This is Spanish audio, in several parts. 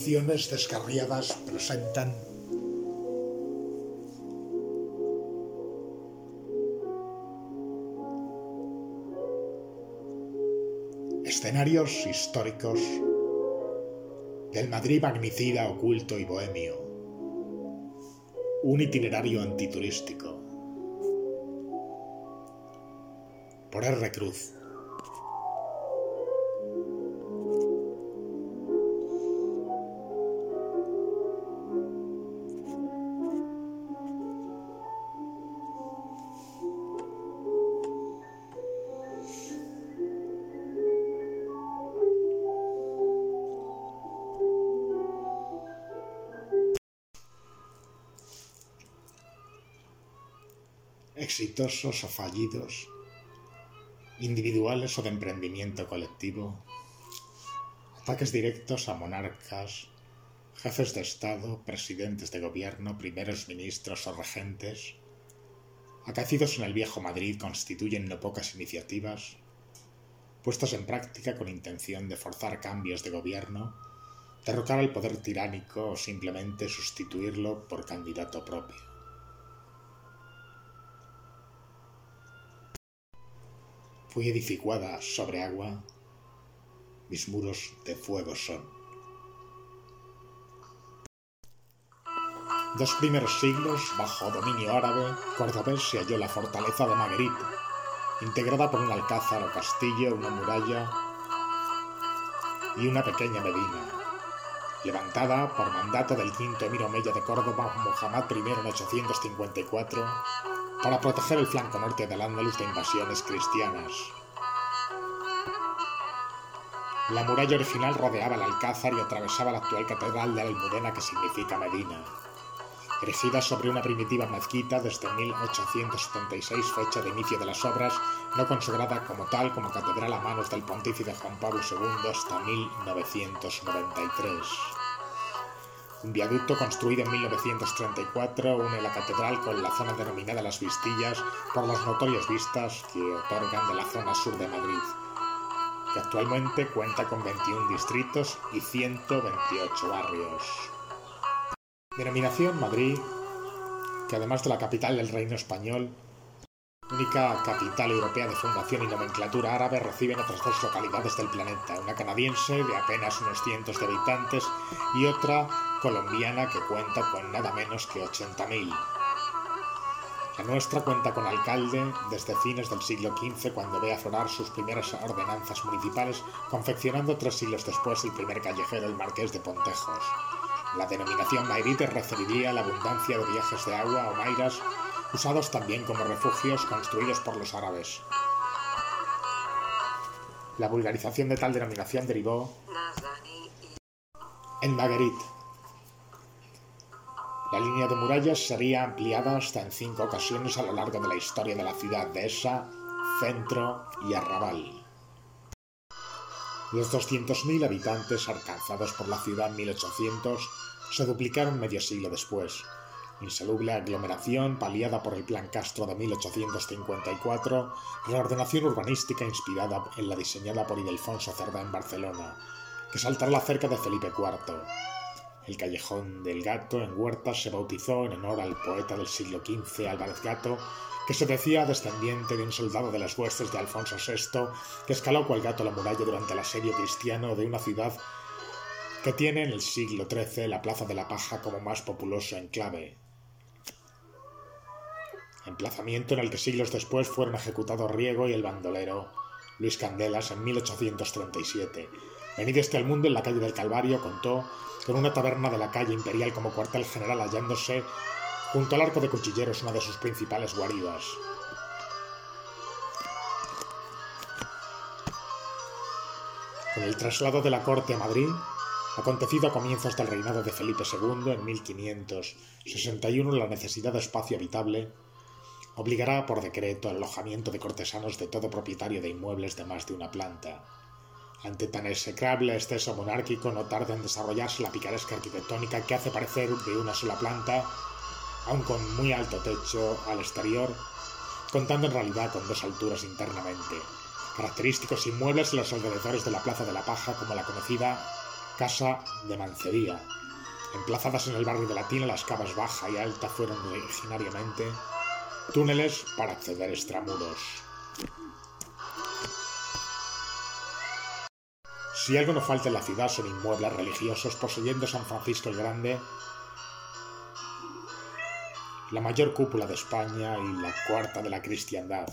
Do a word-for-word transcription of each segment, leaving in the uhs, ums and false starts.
Producciones Descarriadas presentan escenarios históricos del Madrid magnicida, oculto y bohemio. Un itinerario antiturístico. Por R. Cruz. Exitosos o fallidos, individuales o de emprendimiento colectivo, ataques directos a monarcas, jefes de Estado, presidentes de gobierno, primeros ministros o regentes, acaecidos en el viejo Madrid, constituyen no pocas iniciativas, puestas en práctica con intención de forzar cambios de gobierno, derrocar al poder tiránico o simplemente sustituirlo por candidato propio. Fui edificada sobre agua, mis muros de fuego son. Dos primeros siglos, bajo dominio árabe, cordobés se halló la fortaleza de Maguerit, integrada por un alcázar o castillo, una muralla y una pequeña medina, levantada por mandato del quinto emir omeya de Córdoba, Muhammad primero en ochocientos cincuenta y cuatro, para proteger el flanco norte del Andalus de invasiones cristianas. La muralla original rodeaba el alcázar y atravesaba la actual catedral de Almudena, que significa Medina, erigida sobre una primitiva mezquita desde mil ochocientos setenta y seis, fecha de inicio de las obras, no consagrada como tal como catedral a manos del pontífice Juan Pablo segundo hasta mil novecientos noventa y tres. Un viaducto construido en mil novecientos treinta y cuatro une la catedral con la zona denominada Las Vistillas por las notorias vistas que otorgan de la zona sur de Madrid, que actualmente cuenta con veintiún distritos y ciento veintiocho barrios. Denominación Madrid, que además de la capital del Reino Español, única capital europea de fundación y nomenclatura árabe, reciben otras dos localidades del planeta, una canadiense de apenas unos cientos de habitantes y otra colombiana que cuenta con nada menos que ochenta mil. La nuestra cuenta con alcalde desde fines del siglo quince, cuando ve aflorar sus primeras ordenanzas municipales, confeccionando tres siglos después el primer callejero, el Marqués de Pontejos. La denominación Mairite referiría a la abundancia de viajes de agua o mairas, usados también como refugios construidos por los árabes. La vulgarización de tal denominación derivó en Maguerit. La línea de murallas sería ampliada hasta en cinco ocasiones a lo largo de la historia de la ciudad: Dehesa, Centro y Arrabal. Los doscientos mil habitantes alcanzados por la ciudad en mil ochocientos se duplicaron medio siglo después. Insalubre aglomeración paliada por el Plan Castro de mil ochocientos cincuenta y cuatro, reordenación urbanística inspirada en la diseñada por Ildefonso Cerdá en Barcelona, que saltará la cerca de Felipe cuarto. El Callejón del Gato en Huertas se bautizó en honor al poeta del siglo quince, Álvarez Gato, que se decía descendiente de un soldado de las huestes de Alfonso sexto, que escaló cual gato la muralla durante el asedio cristiano de una ciudad que tiene en el siglo trece la Plaza de la Paja como más populoso enclave. Emplazamiento en el que siglos después fueron ejecutados Riego y el bandolero Luis Candelas en mil ochocientos treinta y siete. Venido este al mundo en la calle del Calvario, contó con una taberna de la calle Imperial como cuartel general, hallándose junto al Arco de Cuchilleros, una de sus principales guaridas. Con el traslado de la corte a Madrid, acontecido a comienzos del reinado de Felipe segundo en mil quinientos sesenta y uno, la necesidad de espacio habitable obligará por decreto al alojamiento de cortesanos de todo propietario de inmuebles de más de una planta. Ante tan execrable exceso monárquico, no tarda en desarrollarse la picaresca arquitectónica que hace parecer de una sola planta, aun con muy alto techo al exterior, contando en realidad con dos alturas internamente. Característicos inmuebles en los alrededores de la Plaza de la Paja, como la conocida Casa de Mancebía. Emplazadas en el barrio de Latina, las cavas baja y alta fueron originariamente túneles para acceder extramuros. Si algo no falta en la ciudad son inmuebles religiosos, poseyendo San Francisco el Grande la mayor cúpula de España y la cuarta de la cristiandad.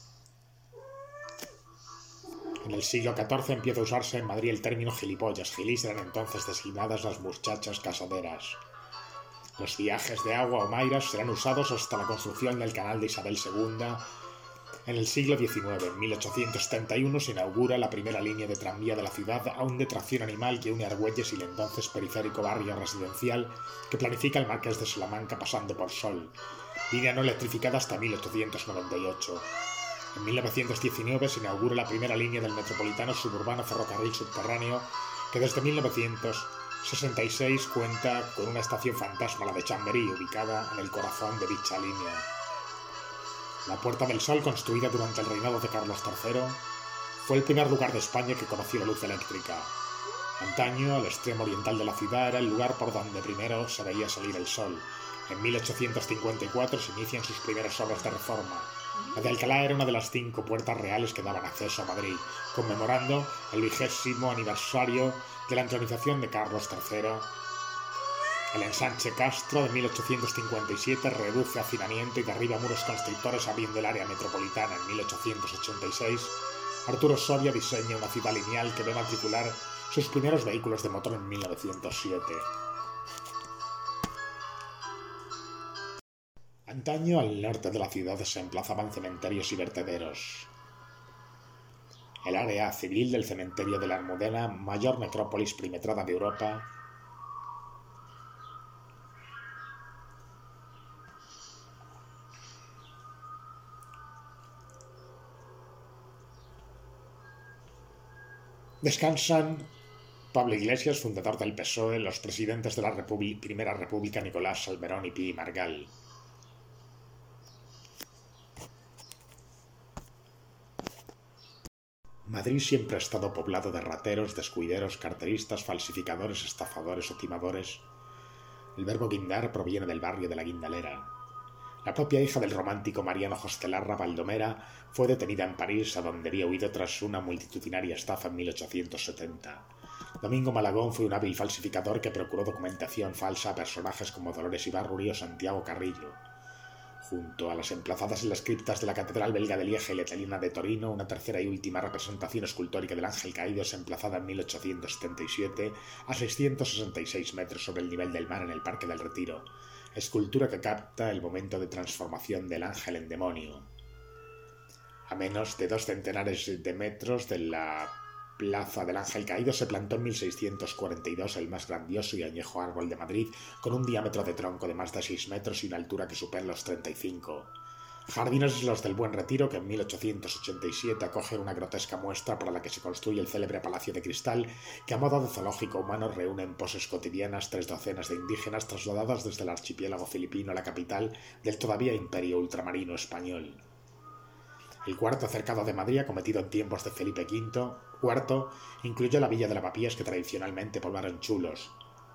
En el siglo catorce empieza a usarse en Madrid el término gilipollas. Gilis eran entonces designadas las muchachas casaderas. Los viajes de agua o mairas serán usados hasta la construcción del canal de Isabel segunda. En el siglo diecinueve, en mil ochocientos setenta y uno, se inaugura la primera línea de tranvía de la ciudad, aún de tracción animal, que une Argüelles y el entonces periférico barrio residencial que planifica el Marqués de Salamanca pasando por Sol. Línea no electrificada hasta mil ochocientos noventa y ocho. En mil novecientos diecinueve se inaugura la primera línea del metropolitano suburbano ferrocarril subterráneo, que desde mil novecientos sesenta y seis cuenta con una estación fantasma, la de Chamberí, ubicada en el corazón de dicha línea. La Puerta del Sol, construida durante el reinado de Carlos tercero, fue el primer lugar de España que conoció la luz eléctrica. Antaño, el extremo oriental de la ciudad era el lugar por donde primero se veía salir el sol. En mil ochocientos cincuenta y cuatro se inician sus primeras obras de reforma. La de Alcalá era una de las cinco puertas reales que daban acceso a Madrid, conmemorando el vigésimo aniversario de la entronización de Carlos tercero. El ensanche Castro de mil ochocientos cincuenta y siete reduce hacinamiento y derriba muros constrictores abriendo el área metropolitana. En mil ochocientos ochenta y seis, Arturo Soria diseña una ciudad lineal que ve matricular sus primeros vehículos de motor en mil novecientos siete. Antaño, al norte de la ciudad se emplazaban cementerios y vertederos. El área civil del cementerio de la Almudena, mayor necrópolis perimetrada de Europa, descansan Pablo Iglesias, fundador del P S O E, los presidentes de la República, Primera República Nicolás Salmerón y Pi Margall. Madrid siempre ha estado poblado de rateros, descuideros, carteristas, falsificadores, estafadores o timadores. El verbo guindar proviene del barrio de la Guindalera. La propia hija del romántico Mariano Jostelarra, Baldomera, fue detenida en París, a donde había huido tras una multitudinaria estafa en mil ochocientos setenta. Domingo Malagón fue un hábil falsificador que procuró documentación falsa a personajes como Dolores Ibárruri o Santiago Carrillo. Junto a las emplazadas en las criptas de la Catedral Belga de Lieja y la Italiana de Torino, una tercera y última representación escultórica del Ángel Caído es emplazada en mil ochocientos setenta y siete a seiscientos sesenta y seis metros sobre el nivel del mar en el Parque del Retiro, escultura que capta el momento de transformación del ángel en demonio. A menos de dos centenares de metros de la Plaza del Ángel Caído se plantó en mil seiscientos cuarenta y dos el más grandioso y añejo árbol de Madrid, con un diámetro de tronco de más de seis metros y una altura que supera los treinta y cinco. Jardines los del Buen Retiro, que en mil ochocientos ochenta y siete acogen una grotesca muestra para la que se construye el célebre Palacio de Cristal, que a modo de zoológico humano reúne en poses cotidianas tres docenas de indígenas trasladadas desde el archipiélago filipino a la capital del todavía imperio ultramarino español. El cuarto cercado de Madrid, cometido en tiempos de Felipe quinto, cuarto, incluyó la villa de Lavapiés, que tradicionalmente poblaron chulos.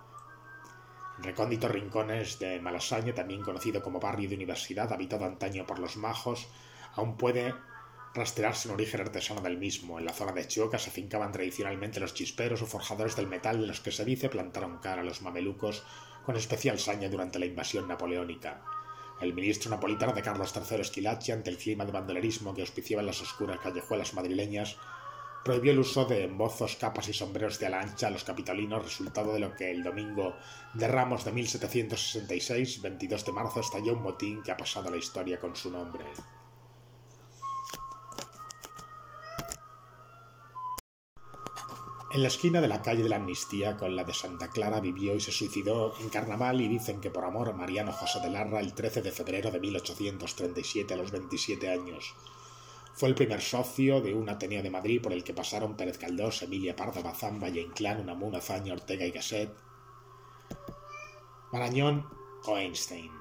En recónditos rincones de Malasaña, también conocido como barrio de universidad, habitado antaño por los majos, aún puede rastrearse un origen artesano del mismo. En la zona de Chioca se afincaban tradicionalmente los chisperos o forjadores del metal, de los que se dice plantaron cara a los mamelucos con especial saña durante la invasión napoleónica. El ministro napolitano de Carlos tercero Schillaci, ante el clima de bandolerismo que auspiciaba en las oscuras callejuelas madrileñas, prohibió el uso de embozos, capas y sombreros de ala ancha a los capitolinos, resultado de lo que el domingo de Ramos de mil setecientos sesenta y seis, veintidós de marzo, estalló un motín que ha pasado a la historia con su nombre. En la esquina de la calle de la Amnistía con la de Santa Clara vivió y se suicidó en carnaval, y dicen que por amor, Mariano José de Larra el trece de febrero de mil ochocientos treinta y siete a los veintisiete años. Fue el primer socio de un Ateneo de Madrid por el que pasaron Pérez Galdós, Emilia Pardo Bazán, Valle Inclán, Unamuno, Azaña, Ortega y Gasset, Marañón o Einstein.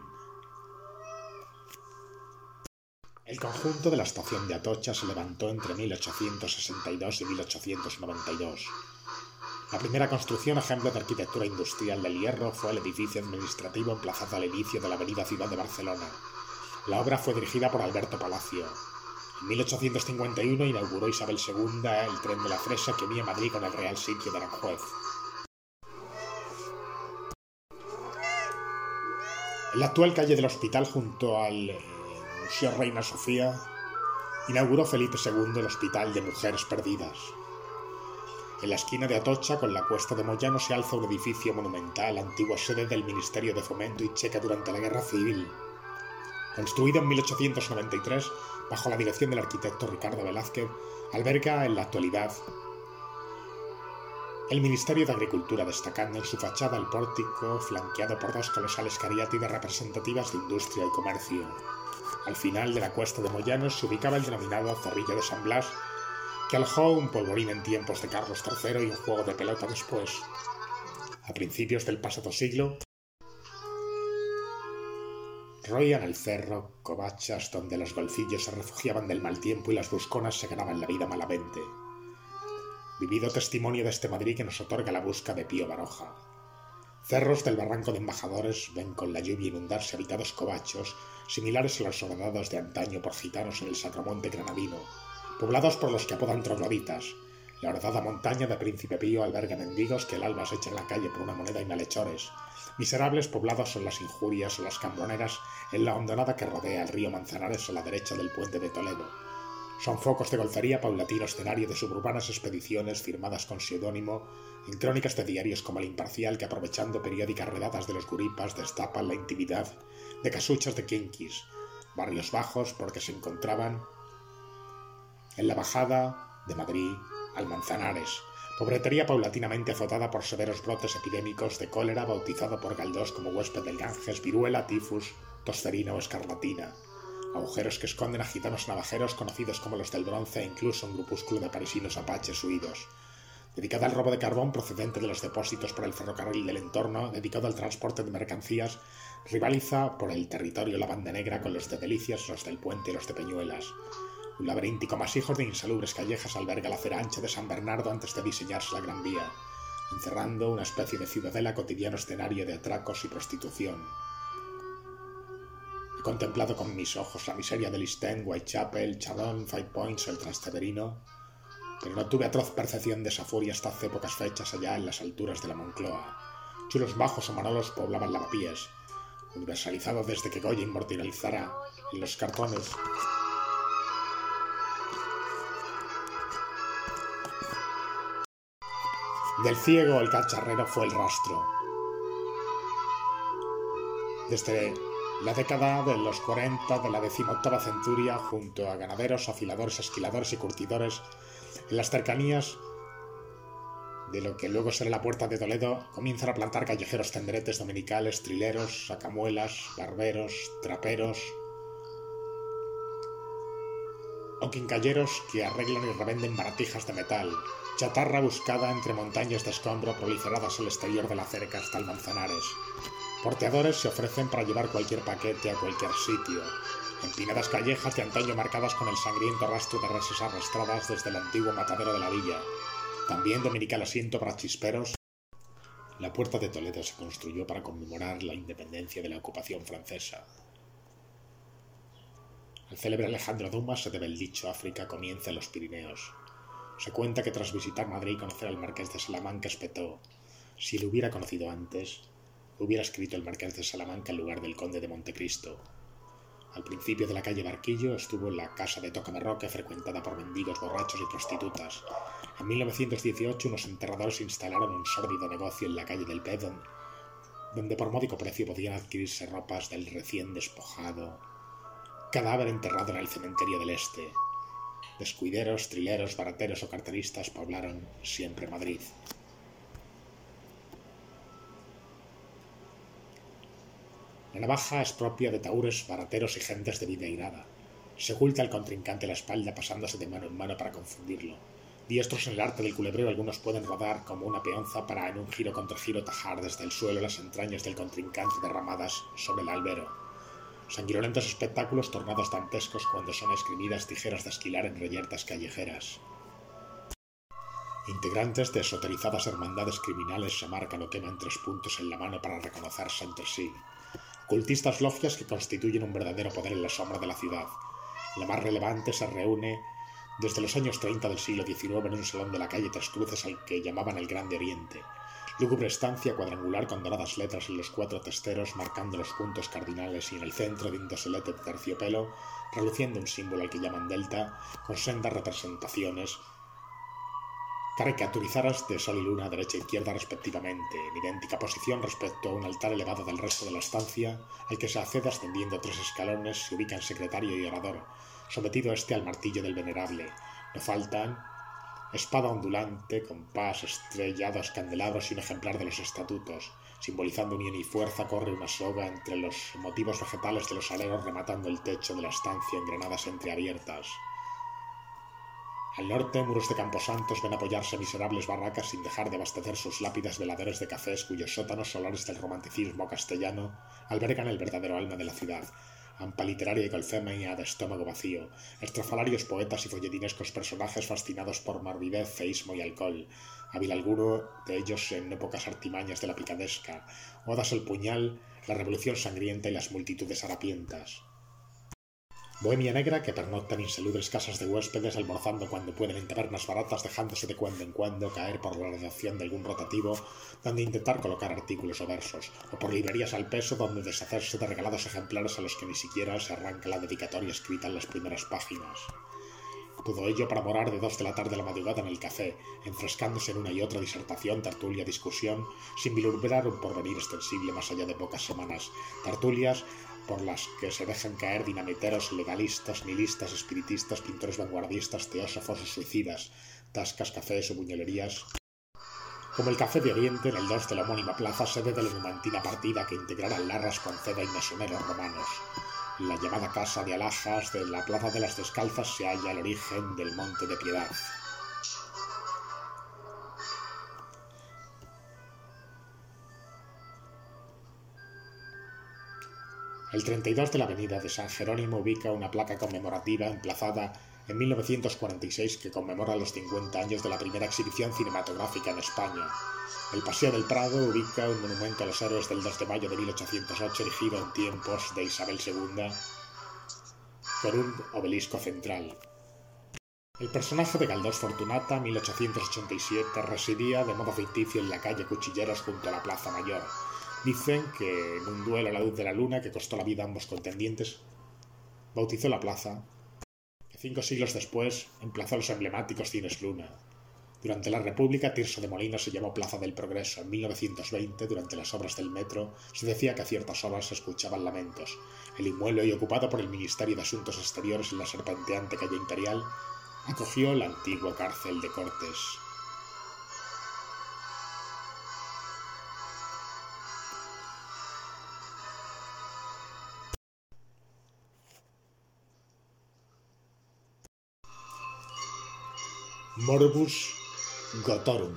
El conjunto de la estación de Atocha se levantó entre mil ochocientos sesenta y dos y mil ochocientos noventa y dos. La primera construcción, ejemplo de arquitectura industrial del hierro, fue el edificio administrativo emplazado al inicio de la avenida Ciudad de Barcelona. La obra fue dirigida por Alberto Palacio. En mil ochocientos cincuenta y uno inauguró Isabel segunda el tren de la Fresa que unía Madrid con el Real Sitio de Aranjuez. En la actual calle del Hospital, junto al eh, Museo Reina Sofía, inauguró Felipe segundo el Hospital de Mujeres Perdidas. En la esquina de Atocha, con la cuesta de Moyano, se alza un edificio monumental, antigua sede del Ministerio de Fomento y Checa durante la Guerra Civil. Construido en mil ochocientos noventa y tres, bajo la dirección del arquitecto Ricardo Velázquez, alberga en la actualidad el Ministerio de Agricultura, destacando en su fachada el pórtico flanqueado por dos colosales cariátides representativas de industria y comercio. Al final de la cuesta de Moyano se ubicaba el denominado Zorrillo de San Blas, que alojó un polvorín en tiempos de Carlos tercero y un juego de pelota después. A principios del pasado siglo, roían el cerro covachas donde los golfillos se refugiaban del mal tiempo y las busconas se ganaban la vida malamente. Vivido testimonio de este Madrid que nos otorga la busca de Pío Baroja. Cerros del Barranco de Embajadores ven con la lluvia inundarse habitados covachos, similares a los horadados de antaño por gitanos en el Sacromonte granadino, poblados por los que apodan trogloditas. La horadada montaña de Príncipe Pío alberga mendigos que el alba se echa en la calle por una moneda y malhechores. Miserables poblados son las injurias o las cambroneras en la hondonada que rodea el río Manzanares a la derecha del puente de Toledo. Son focos de golfería paulatino escenario de suburbanas expediciones firmadas con seudónimo en crónicas de diarios como El Imparcial, que aprovechando periódicas redadas de los guripas destapan la intimidad de casuchas de quinquis, barrios bajos porque se encontraban en la bajada de Madrid al Manzanares, pobretería paulatinamente azotada por severos brotes epidémicos de cólera, bautizado por Galdós como huésped del Ganges, viruela, tifus, tosferina o escarlatina. Agujeros que esconden a gitanos navajeros conocidos como los del Bronce e incluso un grupúsculo de parisinos apaches huidos. Dedicada al robo de carbón procedente de los depósitos por el ferrocarril del entorno, dedicado al transporte de mercancías, rivaliza por el territorio la Banda Negra con los de Delicias, los del Puente y los de Peñuelas. Un laberíntico masijo de insalubres callejas alberga la acera ancha de San Bernardo antes de diseñarse la Gran Vía, encerrando una especie de ciudadela cotidiano escenario de atracos y prostitución. He contemplado con mis ojos la miseria de East End, Whitechapel, Chadón, Five Points o el Transteverino, pero no tuve atroz percepción de esa furia hasta hace pocas fechas allá en las alturas de la Moncloa. Chulos bajos o manolos poblaban Lavapiés, universalizado desde que Goya inmortalizara en los cartones del ciego el cacharrero fue el rastro. Desde la década de los cuarenta de la decimoctava centuria, junto a ganaderos, afiladores, esquiladores y curtidores, en las cercanías de lo que luego será la Puerta de Toledo, comienzan a plantar callejeros tenderetes dominicales, trileros, sacamuelas, barberos, traperos o quincalleros que arreglan y revenden baratijas de metal, chatarra buscada entre montañas de escombro proliferadas al exterior de la cerca hasta el Manzanares. Porteadores se ofrecen para llevar cualquier paquete a cualquier sitio. Empinadas callejas de antaño marcadas con el sangriento rastro de reses arrastradas desde el antiguo matadero de la villa. También dominical asiento para chisperos. La Puerta de Toledo se construyó para conmemorar la independencia de la ocupación francesa. Al célebre Alejandro Dumas se debe el dicho: África comienza en los Pirineos. Se cuenta que tras visitar Madrid y conocer al marqués de Salamanca espetó: si lo hubiera conocido antes, hubiera escrito el marqués de Salamanca en lugar del conde de Montecristo. Al principio de la calle Barquillo estuvo la casa de Tocamerroque, frecuentada por mendigos, borrachos y prostitutas. En mil novecientos dieciocho unos enterradores instalaron un sórdido negocio en la calle del Pedón, donde por módico precio podían adquirirse ropas del recién despojado cadáver enterrado en el cementerio del Este. Descuideros, trileros, barateros o carteristas poblaron siempre Madrid. La navaja es propia de taúres, barateros y gentes de vida airada. Se oculta al contrincante la espalda pasándose de mano en mano para confundirlo. Diestros en el arte del culebreo, algunos pueden rodar como una peonza para en un giro contra giro tajar desde el suelo las entrañas del contrincante derramadas sobre el albero. Sanguinolentos espectáculos tornados dantescos cuando son esgrimidas tijeras de esquilar en reyertas callejeras. Integrantes de esoterizadas hermandades criminales se marcan o queman tres puntos en la mano para reconocerse entre sí. Ocultistas logias que constituyen un verdadero poder en la sombra de la ciudad. La más relevante se reúne desde los años treinta del siglo diecinueve en un salón de la calle Tres Cruces al que llamaban el Grande Oriente. Lúgubre estancia cuadrangular con doradas letras en los cuatro testeros marcando los puntos cardinales y en el centro de un doselete de terciopelo, reluciendo un símbolo al que llaman delta, con sendas representaciones caricaturizadas de sol y luna, derecha e izquierda respectivamente, en idéntica posición respecto a un altar elevado del resto de la estancia, al que se accede ascendiendo tres escalones, se ubican secretario y orador, sometido este al martillo del venerable. No faltan espada ondulante, compás, estrellados, candelabros y un ejemplar de los estatutos. Simbolizando unión y fuerza, corre una soga entre los motivos vegetales de los aleros rematando el techo de la estancia en granadas entreabiertas. Al norte, muros de camposantos ven apoyarse miserables barracas sin dejar de abastecer sus lápidas veladores de cafés cuyos sótanos solares del romanticismo castellano albergan el verdadero alma de la ciudad. Hampa literaria y golfemia de estómago vacío, estrafalarios poetas y folletinescos personajes fascinados por morbidez, feísmo y alcohol, hábil alguno de ellos en épocas artimañas de la picadesca, odas al puñal, la revolución sangrienta y las multitudes harapientas. Bohemia negra que pernocta en insalubres casas de huéspedes almorzando cuando pueden en tabernas baratas, dejándose de cuando en cuando caer por la redacción de algún rotativo donde intentar colocar artículos o versos, o por librerías al peso donde deshacerse de regalados ejemplares a los que ni siquiera se arranca la dedicatoria escrita en las primeras páginas. Todo ello para morar de dos de la tarde a la madrugada en el café, enfrescándose en una y otra disertación, tertulia, discusión, sin vislumbrar un porvenir extensible más allá de pocas semanas. Tertulias por las que se dejan caer dinamiteros, legalistas, nihilistas, espiritistas, pintores vanguardistas, teósofos o suicidas, tascas, cafés o buñolerías, como el Café de Oriente en el dos de la homónima plaza, sede de la numantina partida que integrará Larras, Conceda y mesoneros romanos. En la llamada Casa de Alhajas de la Plaza de las Descalzas se halla el origen del Monte de Piedad. El treinta y dos de la avenida de San Jerónimo ubica una placa conmemorativa emplazada en mil novecientos cuarenta y seis que conmemora los cincuenta años de la primera exhibición cinematográfica en España. El Paseo del Prado ubica un monumento a los héroes del dos de mayo de mil ochocientos ocho erigido en tiempos de Isabel segunda con un obelisco central. El personaje de Galdós Fortunata, mil ochocientos ochenta y siete, residía de modo ficticio en la calle Cuchilleros junto a la Plaza Mayor. Dicen que en un duelo a la luz de la luna que costó la vida a ambos contendientes, bautizó la plaza, que cinco siglos después emplazó los emblemáticos cines Luna. Durante la República, Tirso de Molina se llamó Plaza del Progreso. En mil novecientos veinte, durante las obras del metro, se decía que a ciertas horas se escuchaban lamentos. El inmueble, hoy ocupado por el Ministerio de Asuntos Exteriores en la serpenteante calle Imperial, acogió la antigua cárcel de Cortes. Morbus Gotorum.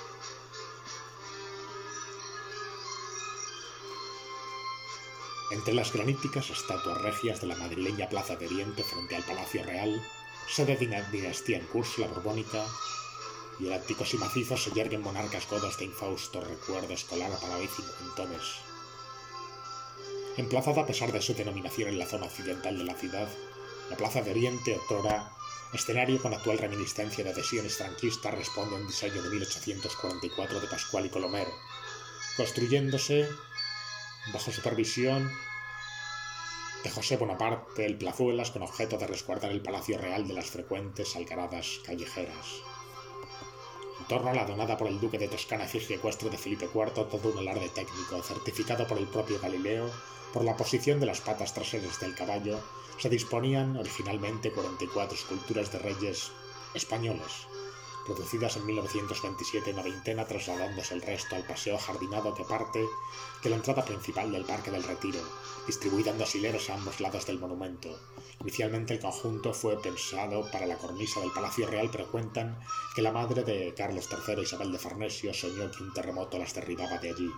Entre las graníticas estatuas regias de la madrileña Plaza de Oriente frente al Palacio Real, sede de una dinastía en curso, la borbónica, y elácticos y macizos se yerguen monarcas godos de infausto recuerdo escolar para hoy cincuentones. Emplazada a pesar de su denominación en la zona occidental de la ciudad, la Plaza de Oriente, otrora escenario con actual reminiscencia de adhesiones franquistas, responde a un diseño de mil ochocientos cuarenta y cuatro de Pascual y Colomer, construyéndose bajo supervisión de José Bonaparte el Plazuelas con objeto de resguardar el Palacio Real de las frecuentes algaradas callejeras. En torno a la donada por el duque de Toscana efigie ecuestre de Felipe cuarto, todo un alarde técnico, certificado por el propio Galileo, por la posición de las patas traseras del caballo, se disponían originalmente cuarenta y cuatro esculturas de reyes españoles, producidas en mil novecientos veintisiete en una veintena, trasladándose el resto al paseo ajardinado que parte de la entrada principal del Parque del Retiro, distribuida en dos hileras a ambos lados del monumento. Inicialmente el conjunto fue pensado para la cornisa del Palacio Real, pero cuentan que la madre de Carlos tercero, Isabel de Farnesio, soñó que un terremoto las derribaba de allí.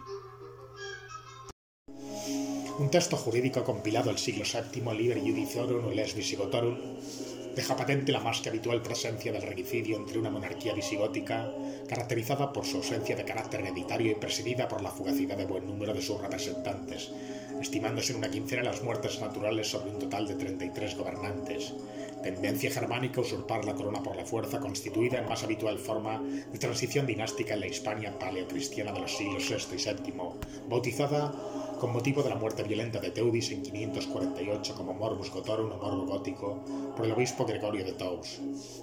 Un texto jurídico compilado el siglo séptimo, Liber Iudiciorum Lex Visigotorum, deja patente la más que habitual presencia del regicidio entre una monarquía visigótica caracterizada por su ausencia de carácter hereditario y presidida por la fugacidad de buen número de sus representantes, estimándose en una quincena las muertes naturales sobre un total de treinta y tres gobernantes. Tendencia germánica a usurpar la corona por la fuerza, constituida en más habitual forma de transición dinástica en la Hispania paleocristiana de los siglos sexto y séptimo, bautizada con motivo de la muerte violenta de Teudis en quinientos cuarenta y ocho como Morbus Gotorum o Morbo Gótico por el obispo Gregorio de Tours.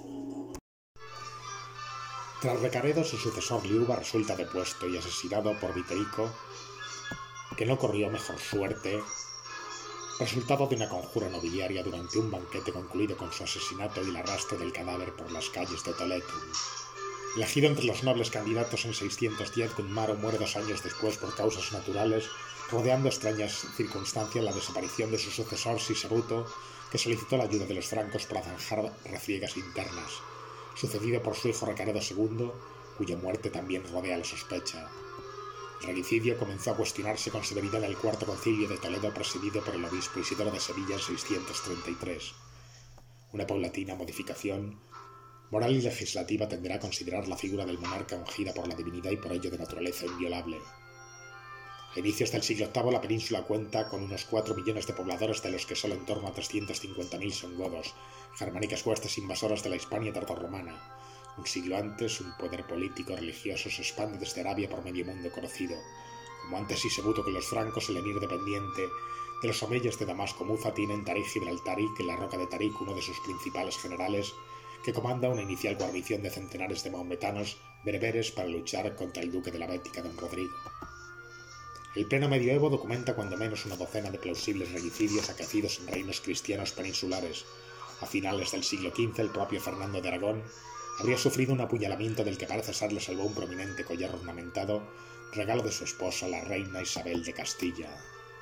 Tras Recaredo, su sucesor Liuba resulta depuesto y asesinado por Viterico, que no corrió mejor suerte, resultado de una conjura nobiliaria durante un banquete concluido con su asesinato y el arrastre del cadáver por las calles de Toledo. Elegido entre los nobles candidatos en seiscientos diez, Gunmaro muere dos años después por causas naturales, rodeando extrañas circunstancias la desaparición de su sucesor Sisebuto, que solicitó la ayuda de los francos para zanjar refriegas internas, sucedido por su hijo Recaredo segundo, cuya muerte también rodea la sospecha. El regicidio comenzó a cuestionarse con severidad en el cuarto concilio de Toledo presidido por el obispo Isidoro de Sevilla en seiscientos treinta y tres. Una paulatina modificación moral y legislativa tenderá a considerar la figura del monarca ungida por la divinidad y por ello de naturaleza inviolable. A inicios del siglo octavo la península cuenta con unos cuatro millones de pobladores, de los que solo en torno a trescientos cincuenta mil son godos, germánicas huestes invasoras de la Hispania tardorromana. Un siglo antes, un poder político religioso se expande desde Arabia por medio mundo conocido. Como antes Sisebuto que los francos, el emir dependiente de los omeyes de Damasco Muza tiene en Tarik Ibn al-Tarik, en la roca de Tarik, uno de sus principales generales, que comanda una inicial guarnición de centenares de maometanos bereberes para luchar contra el duque de la Bética, don Rodrigo. El pleno medioevo documenta cuando menos una docena de plausibles regicidios acaecidos en reinos cristianos peninsulares. A finales del siglo quince, el propio Fernando de Aragón habría sufrido un apuñalamiento del que parece ser le salvó un prominente collar ornamentado, regalo de su esposa, la reina Isabel de Castilla.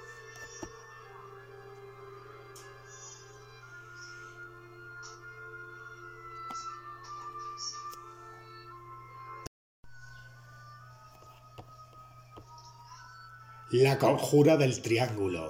La conjura del triángulo.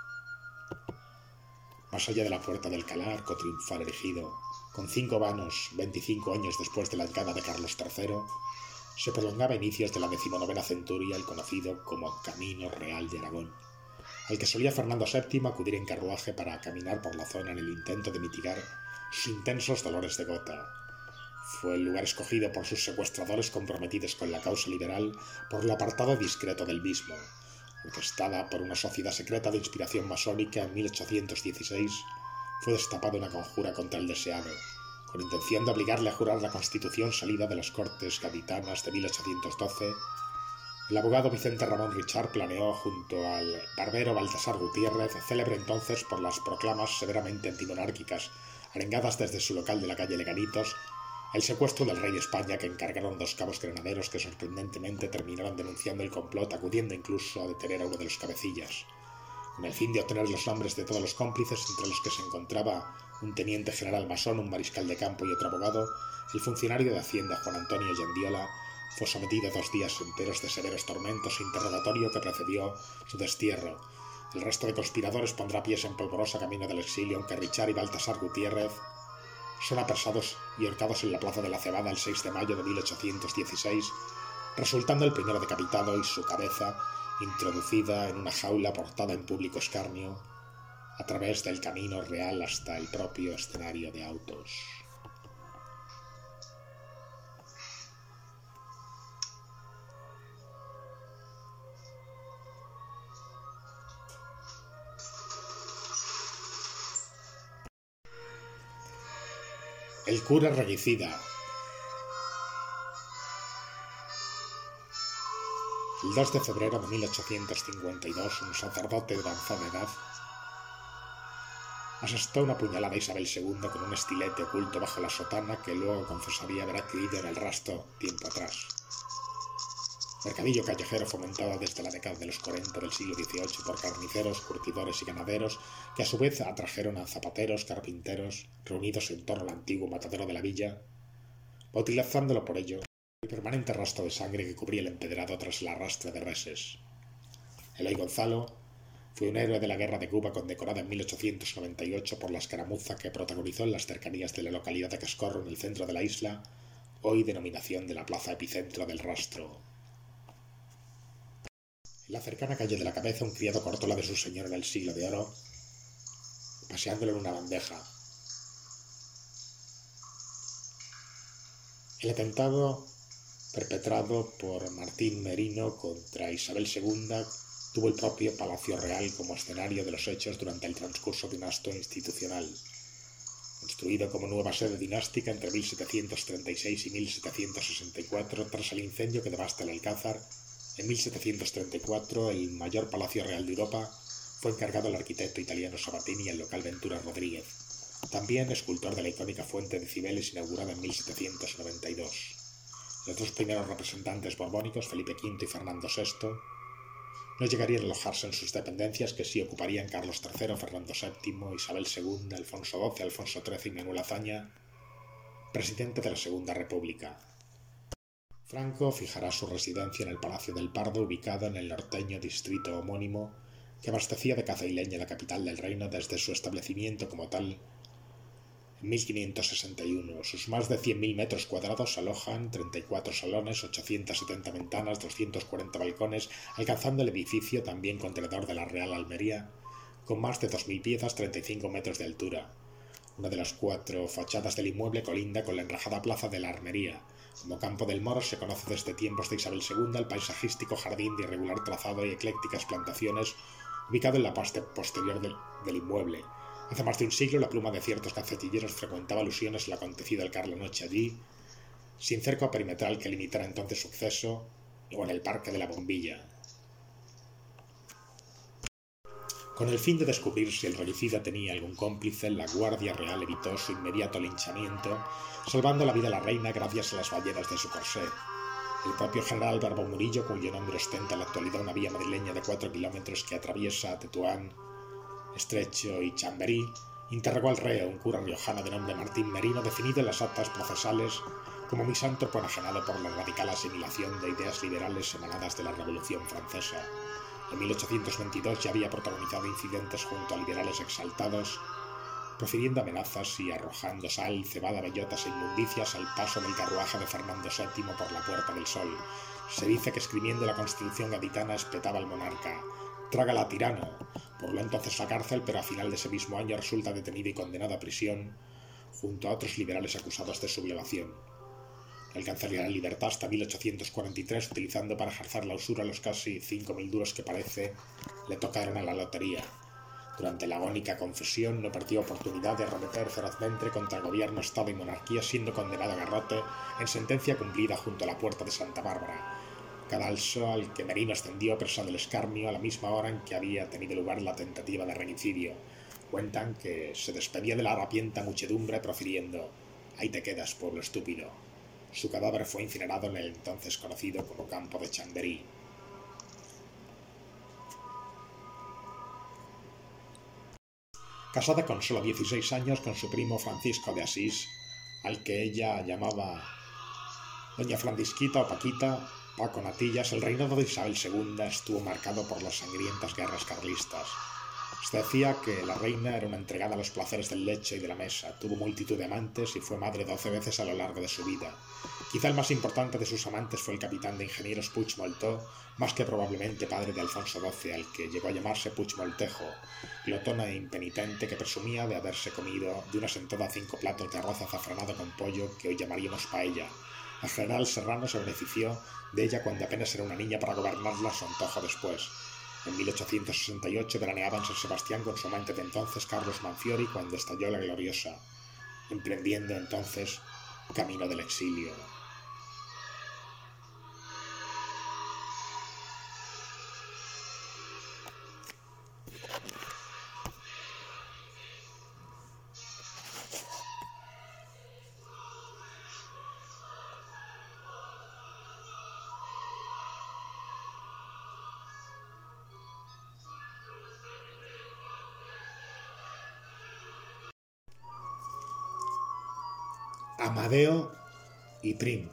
Más allá de la puerta del Alcalá, arco triunfal erigido, con cinco vanos, veinticinco años después de la llegada de Carlos tercero, se prolongaba a inicios de la decimonovena centuria el conocido como Camino Real de Aragón, al que solía Fernando séptimo acudir en carruaje para caminar por la zona en el intento de mitigar sus intensos dolores de gota. Fue el lugar escogido por sus secuestradores comprometidos con la causa liberal por lo apartado discreto del mismo. Orquestada por una sociedad secreta de inspiración masónica, en mil ochocientos dieciséis fue destapada una conjura contra el deseado, con intención de obligarle a jurar la Constitución salida de las Cortes Gaditanas de mil ochocientos doce. El abogado Vicente Ramón Richard planeó, junto al barbero Baltasar Gutiérrez, célebre entonces por las proclamas severamente antimonárquicas, arengadas desde su local de la calle Leganitos, el secuestro del rey de España, que encargaron dos cabos granaderos que sorprendentemente terminaron denunciando el complot, acudiendo incluso a detener a uno de los cabecillas. Con el fin de obtener los nombres de todos los cómplices, entre los que se encontraba un teniente general masón, un mariscal de campo y otro abogado, el funcionario de Hacienda Juan Antonio Yandiola fue sometido a dos días enteros de severos tormentos e interrogatorio que precedió su destierro. El resto de conspiradores pondrá pies en polvorosa camino del exilio, aunque Richard y Baltasar Gutiérrez son apresados y ahorcados en la plaza de la Cebada el seis de mayo de mil ochocientos dieciséis, resultando el primero decapitado y su cabeza introducida en una jaula portada en público escarnio a través del camino real hasta el propio escenario de autos. El cura regicida. El dos de febrero de mil ochocientos cincuenta y dos, un sacerdote de avanzada edad asestó una puñalada a Isabel segunda con un estilete oculto bajo la sotana, que luego confesaría haber adquirido en el rastro tiempo atrás. Mercadillo callejero fomentado desde la década de los cuarenta del siglo dieciocho por carniceros, curtidores y ganaderos, que a su vez atrajeron a zapateros, carpinteros, reunidos en torno al antiguo matadero de la villa, bautizándolo por ello el permanente rastro de sangre que cubría el empedrado tras el arrastre de reses. Eloy Gonzalo Fue un héroe de la Guerra de Cuba condecorado en mil ochocientos noventa y ocho por la escaramuza que protagonizó en las cercanías de la localidad de Cascorro, en el centro de la isla, hoy denominación de la plaza epicentro del rastro. En la cercana calle de la Cabeza, un criado cortó la de su señor en el siglo de oro, paseándolo en una bandeja. El atentado perpetrado por Martín Merino contra Isabel segunda tuvo el propio Palacio Real como escenario de los hechos durante el transcurso de un acto institucional. Construido como nueva sede dinástica entre mil setecientos treinta y seis y mil setecientos sesenta y cuatro, tras el incendio que devasta el Alcázar, en mil setecientos treinta y cuatro el mayor Palacio Real de Europa fue encargado al arquitecto italiano Sabatini y al local Ventura Rodríguez, también escultor de la icónica fuente de Cibeles inaugurada en mil setecientos noventa y dos. Los dos primeros representantes borbónicos, Felipe quinto y Fernando sexto, no llegarían a alojarse en sus dependencias, que sí ocuparían Carlos tercero, Fernando séptimo, Isabel segunda, Alfonso doce, Alfonso trece y Manuel Azaña, presidente de la Segunda República. Franco fijará su residencia en el Palacio del Pardo, ubicado en el norteño distrito homónimo, que abastecía de caza y leña la capital del reino desde su establecimiento como tal en mil quinientos sesenta y uno. Sus más de cien mil metros cuadrados alojan treinta y cuatro salones, ochocientas setenta ventanas, doscientos cuarenta balcones, alcanzando el edificio, también contenedor de la Real Almería, con más de dos mil piezas, treinta y cinco metros de altura. Una de las cuatro fachadas del inmueble colinda con la enrejada plaza de la Armería. Como Campo del Moro se conoce desde tiempos de Isabel segunda el paisajístico jardín de irregular trazado y eclécticas plantaciones, ubicado en la parte posterior del, del inmueble. Hace más de un siglo la pluma de ciertos cafetilleros frecuentaba alusiones a lo acontecido al caer la noche allí, sin cerco perimetral que limitara entonces su acceso, o en el Parque de la Bombilla. Con el fin de descubrir si el regicida tenía algún cómplice, la Guardia Real evitó su inmediato linchamiento, salvando la vida a la reina gracias a las ballenas de su corsé. El propio general Barbo Murillo, cuyo nombre ostenta en la actualidad una vía madrileña de cuatro kilómetros que atraviesa Tetuán, Estrecho y Chamberí, interrogó al reo, un cura riojano de nombre Martín Merino, definido en las actas procesales como misántropo enajenado por la radical asimilación de ideas liberales emanadas de la Revolución Francesa. En mil ochocientos veintidós ya había protagonizado incidentes junto a liberales exaltados, profiriendo amenazas y arrojando sal, cebada, bellotas e inmundicias al paso del carruaje de Fernando séptimo por la Puerta del Sol. Se dice que escribiendo la Constitución gaditana espetaba al monarca: «Trágala, tirano». Por lo entonces a cárcel, pero a final de ese mismo año resulta detenido y condenado a prisión, junto a otros liberales acusados de su violación. No alcanzaría la libertad hasta mil ochocientos cuarenta y tres, utilizando para ejercer la usura los casi cinco mil duros que parece le tocaron a la lotería. Durante la agónica confesión no perdió oportunidad de arremeter ferozmente contra el gobierno, Estado y monarquía, siendo condenado a garrote en sentencia cumplida junto a la Puerta de Santa Bárbara, cadalso al que Merino ascendió presa del escarnio a la misma hora en que había tenido lugar la tentativa de regicidio. Cuentan que se despedía de la harapienta muchedumbre profiriendo: «Ahí te quedas, pueblo estúpido». Su cadáver fue incinerado en el entonces conocido como Campo de Chamberí. Casada con solo dieciséis años con su primo Francisco de Asís, al que ella llamaba Doña Francisquita o Paquita, Paco Natillas, el reinado de Isabel segunda estuvo marcado por las sangrientas guerras carlistas. Se decía que la reina era una entregada a los placeres del lecho y de la mesa, tuvo multitud de amantes y fue madre doce veces a lo largo de su vida. Quizá el más importante de sus amantes fue el capitán de ingenieros Puig Moltó, más que probablemente padre de Alfonso doce, al que llegó a llamarse Puig Moltejo, glotón e impenitente que presumía de haberse comido de una sentada cinco platos de arroz azafranado con pollo que hoy llamaríamos paella. El general Serrano se benefició de ella cuando apenas era una niña para gobernarla a su antojo después. En mil ochocientos sesenta y ocho veraneaba en San Sebastián con su amante de entonces, Carlos Manfiori, cuando estalló la Gloriosa, emprendiendo entonces camino del exilio. Amadeo y Prim.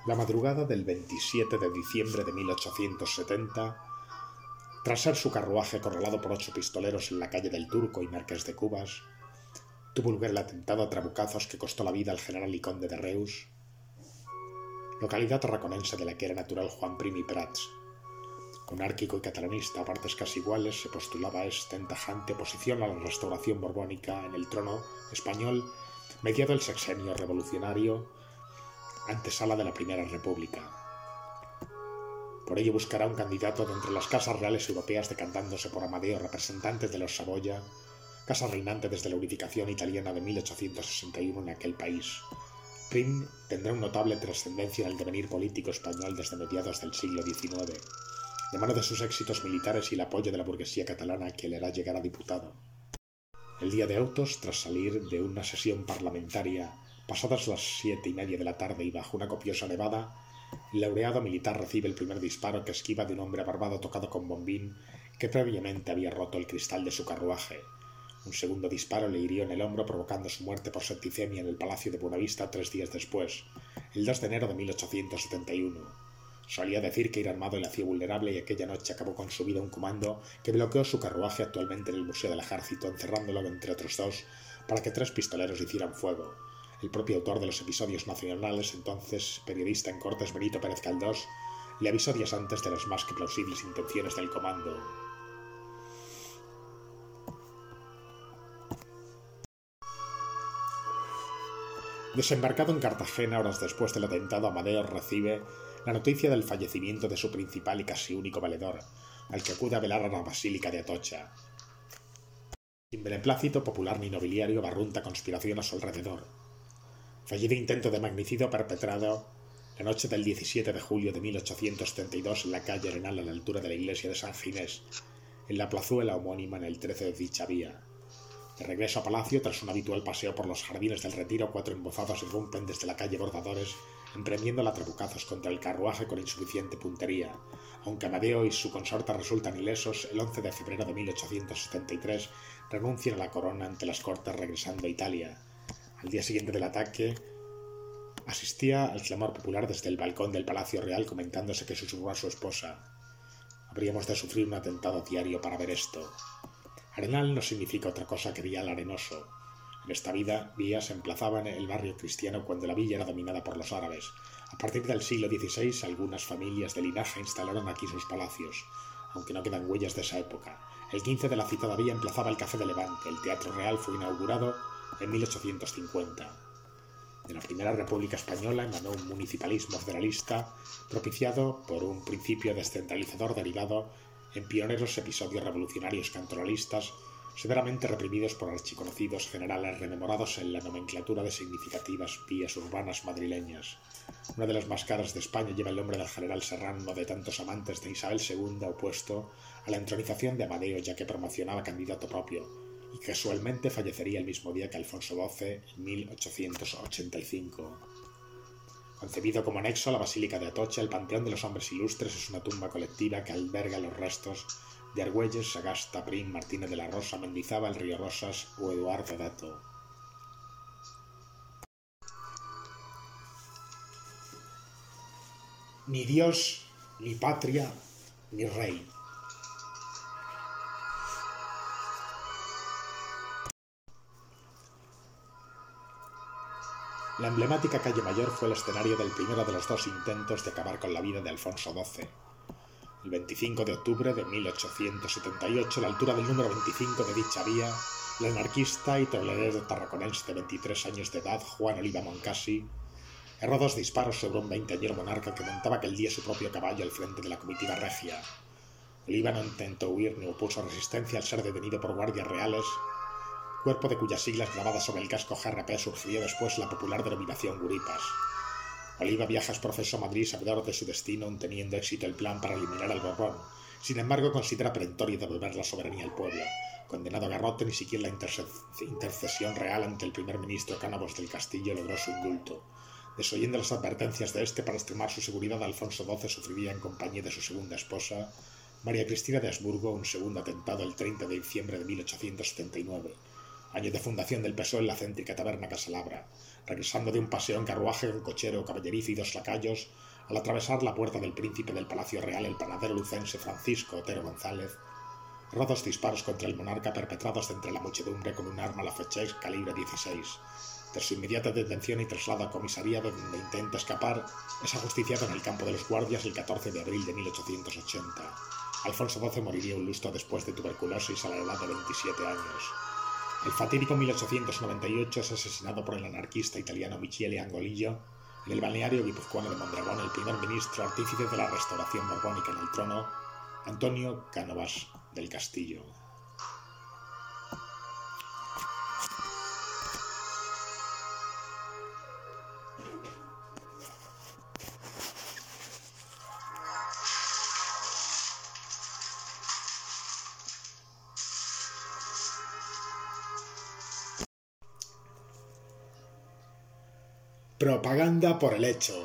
La madrugada del veintisiete de diciembre de mil ochocientos setenta, tras ser su carruaje acorralado por ocho pistoleros en la calle del Turco y Marqués de Cubas, tuvo lugar el atentado a trabucazos que costó la vida al general y conde de Reus, localidad tarraconense de la que era natural Juan Prim i Prats. Monárquico y catalanista a partes casi iguales, se postulaba este en tajante oposición a la restauración borbónica en el trono español mediado el sexenio revolucionario, antesala de la Primera República. Por ello buscará un candidato de entre las casas reales europeas decantándose por Amadeo, representantes de los Saboya, casa reinante desde la unificación italiana de mil ochocientos sesenta y uno en aquel país. Prim tendrá una notable trascendencia en el devenir político español desde mediados del siglo diecinueve, de mano de sus éxitos militares y el apoyo de la burguesía catalana que le hará llegar a diputado. El día de autos, tras salir de una sesión parlamentaria, pasadas las siete y media de la tarde y bajo una copiosa nevada, el laureado militar recibe el primer disparo que esquiva de un hombre barbado tocado con bombín que previamente había roto el cristal de su carruaje. Un segundo disparo le hirió en el hombro, provocando su muerte por septicemia en el Palacio de Buenavista tres días después, el dos de enero de mil ochocientos setenta y uno. Solía decir que ir armado le hacía vulnerable y aquella noche acabó con su vida un comando que bloqueó su carruaje actualmente en el Museo del Ejército, encerrándolo entre otros dos para que tres pistoleros hicieran fuego. El propio autor de los episodios nacionales, entonces periodista en Cortes Benito Pérez Caldós, le avisó días antes de las más que plausibles intenciones del comando. Desembarcado en Cartagena horas después del atentado, Amadeo recibe la noticia del fallecimiento de su principal y casi único valedor, al que acude a velar a la Basílica de Atocha. Sin beneplácito popular ni nobiliario, barrunta conspiración a su alrededor. Fallido intento de magnicidio perpetrado la noche del diecisiete de julio de mil ochocientos setenta y dos en la calle Arenal a la altura de la iglesia de San Ginés, en la plazuela homónima en el trece de dicha vía. De regreso a Palacio, tras un habitual paseo por los jardines del Retiro, cuatro embozados irrumpen desde la calle Bordadores, emprendiendo a trabucazos contra el carruaje con insuficiente puntería. Aunque Amadeo y su consorte resultan ilesos, el once de febrero de mil ochocientos setenta y tres renuncian a la corona ante las Cortes regresando a Italia. Al día siguiente del ataque, asistía al clamor popular desde el balcón del Palacio Real, comentándose que susurró a su esposa: «Habríamos de sufrir un atentado diario para ver esto». Arenal no significa otra cosa que vial arenoso. En esta vida, vía se emplazaba en el barrio cristiano cuando la villa era dominada por los árabes. A partir del siglo dieciséis, algunas familias de linaje instalaron aquí sus palacios, aunque no quedan huellas de esa época. El quince de la citada villa emplazaba el Café de Levante. El Teatro Real fue inaugurado en mil ochocientos cincuenta. De la Primera República Española emanó un municipalismo federalista propiciado por un principio descentralizador derivado en pioneros episodios revolucionarios cantonalistas severamente reprimidos por archiconocidos generales rememorados en la nomenclatura de significativas vías urbanas madrileñas. Una de las más caras de España lleva el nombre del general Serrano, de tantos amantes de Isabel segunda, opuesto a la entronización de Amadeo, ya que promocionaba candidato propio, y casualmente fallecería el mismo día que Alfonso doce en mil ochocientos ochenta y cinco. Concebido como anexo a la Basílica de Atocha, el Panteón de los Hombres Ilustres es una tumba colectiva que alberga los restos de Argüelles, Sagasta, Prim, Martínez de la Rosa, Mendizábal, Río Rosas o Eduardo Dato. Ni Dios, ni patria, ni rey. La emblemática calle Mayor fue el escenario del primero de los dos intentos de acabar con la vida de Alfonso doce. El veinticinco de octubre de mil ochocientos setenta y ocho, a la altura del número veinticinco de dicha vía, el anarquista y tolerero tarraconense de veintitrés años de edad, Juan Oliva Moncasi, erró dos disparos sobre un veinteañero monarca que montaba aquel día su propio caballo al frente de la comitiva regia. Oliva no intentó huir ni opuso resistencia al ser detenido por guardias reales, cuerpo de cuyas siglas grabadas sobre el casco G R P surgiría después la popular denominación Guripas. Oliva viaja exprofeso a Madrid sabedor de su destino, teniendo éxito el plan para eliminar al Borbón. Sin embargo, considera perentorio devolver la soberanía al pueblo. Condenado a garrote, ni siquiera la intercesión real ante el primer ministro Cánovas del Castillo logró su indulto. Desoyendo las advertencias de este para extremar su seguridad, Alfonso doce sufriría en compañía de su segunda esposa, María Cristina de Habsburgo, un segundo atentado el treinta de diciembre de mil ochocientos setenta y nueve. Año de fundación del P S O E en la céntrica taberna Casalabra. regresando de un paseo en carruaje con cochero, caballerizo y dos lacayos, al atravesar la puerta del príncipe del Palacio Real, el panadero lucense Francisco Otero González, erró dos disparos contra el monarca perpetrados de entre la muchedumbre con un arma Lafayette calibre dieciséis. Tras su inmediata detención y traslado a comisaría donde intenta escapar, es ajusticiado en el campo de los guardias el catorce de abril de mil ochocientos ochenta. Alfonso doce moriría un lustro después de tuberculosis a la edad de veintisiete años. El fatídico mil ochocientos noventa y ocho es asesinado por el anarquista italiano Michele Angolillo en el balneario guipuzcoano de Mondragón el primer ministro artífice de la restauración borbónica en el trono, Antonio Cánovas del Castillo. Propaganda por el hecho.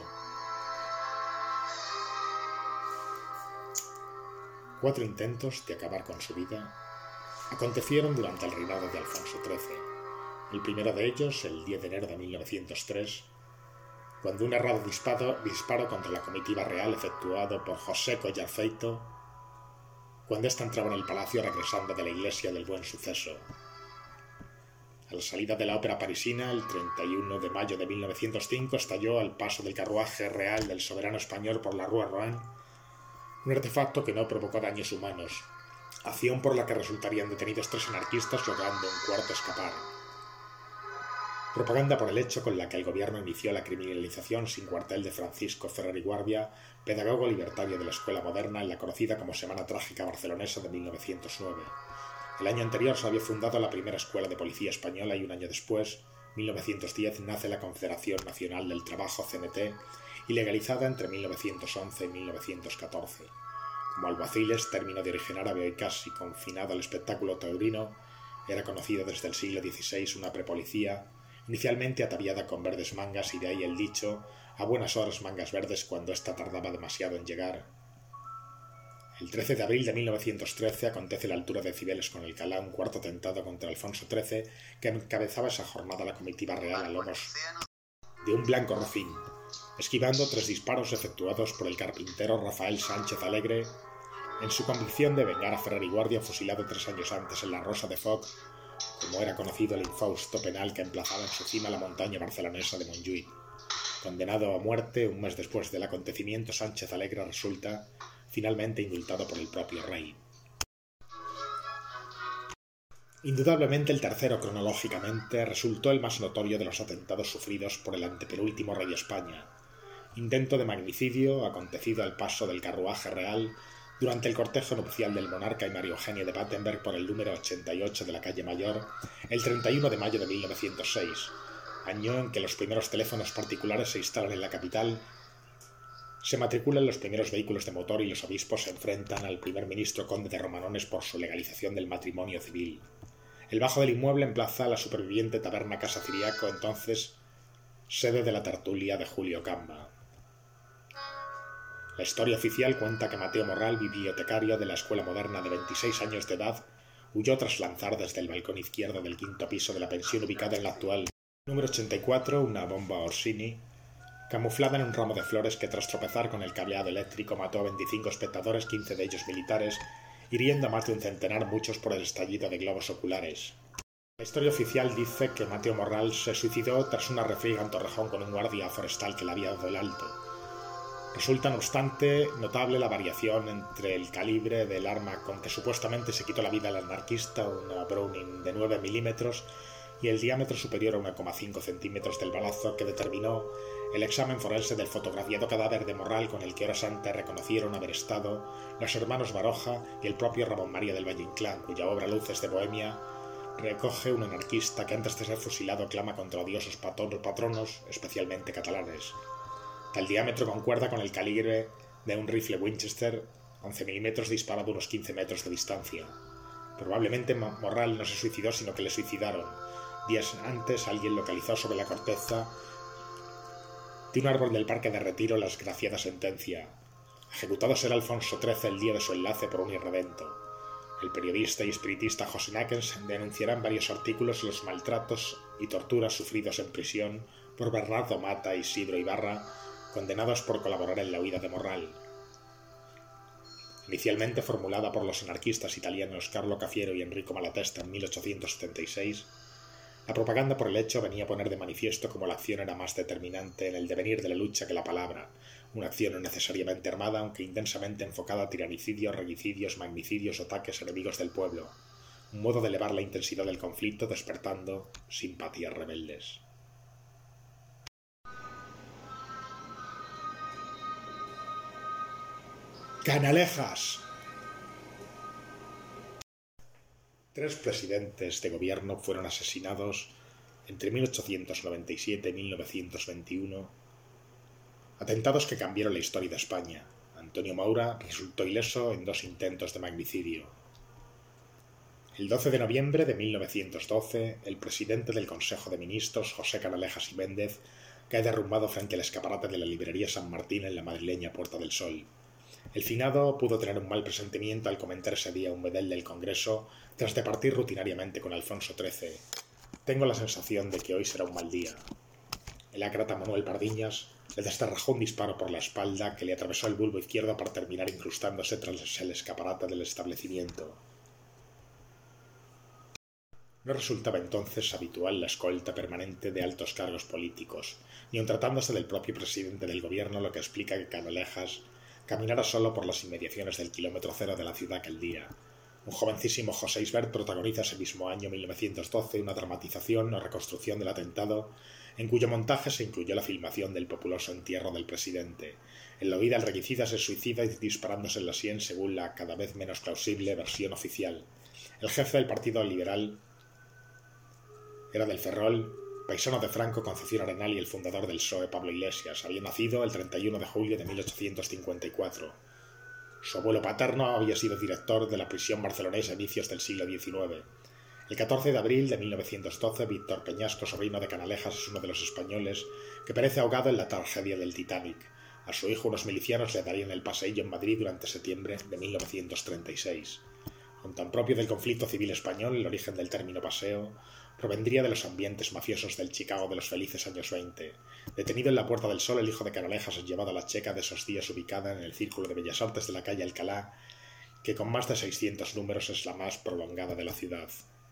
Cuatro intentos de acabar con su vida acontecieron durante el reinado de Alfonso trece. El primero de ellos, el diez de enero de mil novecientos tres, cuando un errado disparo, disparo contra la comitiva real efectuado por José Collar Feito, cuando ésta entraba en el palacio regresando de la iglesia del Buen Suceso. A la salida de la ópera parisina, el treinta y uno de mayo de mil novecientos cinco, estalló al paso del carruaje real del soberano español por la Rue Rouen un artefacto que no provocó daños humanos, acción por la que resultarían detenidos tres anarquistas logrando un cuarto escapar. Propaganda por el hecho con la que el gobierno inició la criminalización sin cuartel de Francisco Ferrer y Guardia, pedagogo libertario de la escuela moderna en la conocida como Semana Trágica Barcelonesa de mil novecientos nueve. El año anterior se había fundado la primera escuela de policía española y un año después, mil novecientos diez, nace la Confederación Nacional del Trabajo C N T, ilegalizada entre mil novecientos once y mil novecientos catorce. Como alguaciles, término de origen árabe y casi confinado al espectáculo taurino, era conocido desde el siglo dieciséis una prepolicía, inicialmente ataviada con verdes mangas y de ahí el dicho, a buenas horas mangas verdes cuando ésta tardaba demasiado en llegar. El trece de abril de mil novecientos trece acontece la altura de Cibeles con el Calá un cuarto atentado contra Alfonso trece que encabezaba esa jornada la comitiva real a lomos de un blanco rocín, esquivando tres disparos efectuados por el carpintero Rafael Sánchez Alegre en su convicción de vengar a Ferrer y Guardia fusilado tres años antes en la Rosa de Foc, como era conocido el infausto penal que emplazaba en su cima la montaña barcelonesa de Montjuïc. Condenado a muerte un mes después del acontecimiento, Sánchez Alegre resulta finalmente indultado por el propio rey. Indudablemente el tercero cronológicamente resultó el más notorio de los atentados sufridos por el antepenúltimo rey de España, intento de magnicidio acontecido al paso del carruaje real durante el cortejo nupcial del monarca y María Eugenia de Battenberg por el número ochenta y ocho de la calle Mayor el treinta y uno de mayo de mil novecientos seis, año en que los primeros teléfonos particulares se instalan en la capital, se matriculan los primeros vehículos de motor y los obispos se enfrentan al primer ministro conde de Romanones por su legalización del matrimonio civil. El bajo del inmueble emplaza la superviviente taberna Casa Ciriaco, entonces sede de la tertulia de Julio Camba. La historia oficial cuenta que Mateo Morral, bibliotecario de la Escuela Moderna de veintiséis años de edad, huyó tras lanzar desde el balcón izquierdo del quinto piso de la pensión ubicada en la actual número ochenta y cuatro una bomba Orsini, camuflada en un ramo de flores que tras tropezar con el cableado eléctrico mató a veinticinco espectadores, quince de ellos militares, hiriendo a más de un centenar, muchos por el estallido de globos oculares. La historia oficial dice que Mateo Morral se suicidó tras una refriega en Torrejón con un guardia forestal que le había dado el alto. Resulta, no obstante, notable la variación entre el calibre del arma con que supuestamente se quitó la vida al anarquista, una Browning de nueve milímetros, y el diámetro superior a uno coma cinco centímetros del balazo que determinó el examen forense del fotografiado cadáver de Morral con el que horas antes reconocieron haber estado los hermanos Baroja y el propio Ramón María del Valle Inclán, cuya obra Luces de Bohemia recoge un anarquista que antes de ser fusilado clama contra odiosos patronos, especialmente catalanes. Tal diámetro concuerda con el calibre de un rifle Winchester once milímetros disparado a unos quince metros de distancia. Probablemente Morral no se suicidó, sino que le suicidaron. Días antes alguien localizó sobre la corteza de un árbol del Parque de Retiro la desgraciada sentencia: ejecutado será Alfonso trece el día de su enlace por un irredento. El periodista y espiritista José Náquens denunciará en varios artículos los maltratos y torturas sufridos en prisión por Bernardo Mata e Isidro Ibarra, condenados por colaborar en la huida de Morral. Inicialmente formulada por los anarquistas italianos Carlo Cafiero y Enrico Malatesta en mil ochocientos setenta y seis, la propaganda por el hecho venía a poner de manifiesto cómo la acción era más determinante en el devenir de la lucha que la palabra, una acción no necesariamente armada, aunque intensamente enfocada a tiranicidios, regicidios, magnicidios o ataques enemigos del pueblo, un modo de elevar la intensidad del conflicto despertando simpatías rebeldes. Canalejas. Tres presidentes de gobierno fueron asesinados entre mil ochocientos noventa y siete y mil novecientos veintiuno, atentados que cambiaron la historia de España. Antonio Maura resultó ileso en dos intentos de magnicidio. El doce de noviembre de mil novecientos doce, el presidente del Consejo de Ministros, José Canalejas y Méndez, cae derrumbado frente al escaparate de la librería San Martín en la madrileña Puerta del Sol. El finado pudo tener un mal presentimiento al comentar ese día un bedel del Congreso tras departir rutinariamente con Alfonso trece. Tengo la sensación de que hoy será un mal día. El ácrata Manuel Pardiñas le descerrajó un disparo por la espalda que le atravesó el bulbo izquierdo para terminar incrustándose tras el escaparate del establecimiento. No resultaba entonces habitual la escolta permanente de altos cargos políticos, ni aun tratándose del propio presidente del gobierno, lo que explica que Canalejas caminara solo por las inmediaciones del kilómetro cero de la ciudad aquel día. Un jovencísimo José Isbert protagoniza ese mismo año mil novecientos doce una dramatización o reconstrucción del atentado, en cuyo montaje se incluyó la filmación del populoso entierro del presidente. En la huida el regicida se suicida disparándose en la sien según la cada vez menos plausible versión oficial. El jefe del Partido Liberal era del Ferrol, paisano de Franco, Concepción Arenal y el fundador del P S O E, Pablo Iglesias. Había nacido el treinta y uno de julio de mil ochocientos cincuenta y cuatro. Su abuelo paterno había sido director de la prisión barcelonesa a inicios del siglo diecinueve. El catorce de abril de mil novecientos doce, Víctor Peñasco, sobrino de Canalejas, es uno de los españoles que perece ahogado en la tragedia del Titanic. A su hijo unos milicianos le darían el paseillo en Madrid durante septiembre de mil novecientos treinta y seis. Aun tan propio del conflicto civil español, el origen del término paseo provendría de los ambientes mafiosos del Chicago de los felices años veinte. Detenido en la Puerta del Sol, el hijo de Canalejas es llevado a la checa de esos días ubicada en el Círculo de Bellas Artes de la calle Alcalá, que con más de seiscientos números es la más prolongada de la ciudad.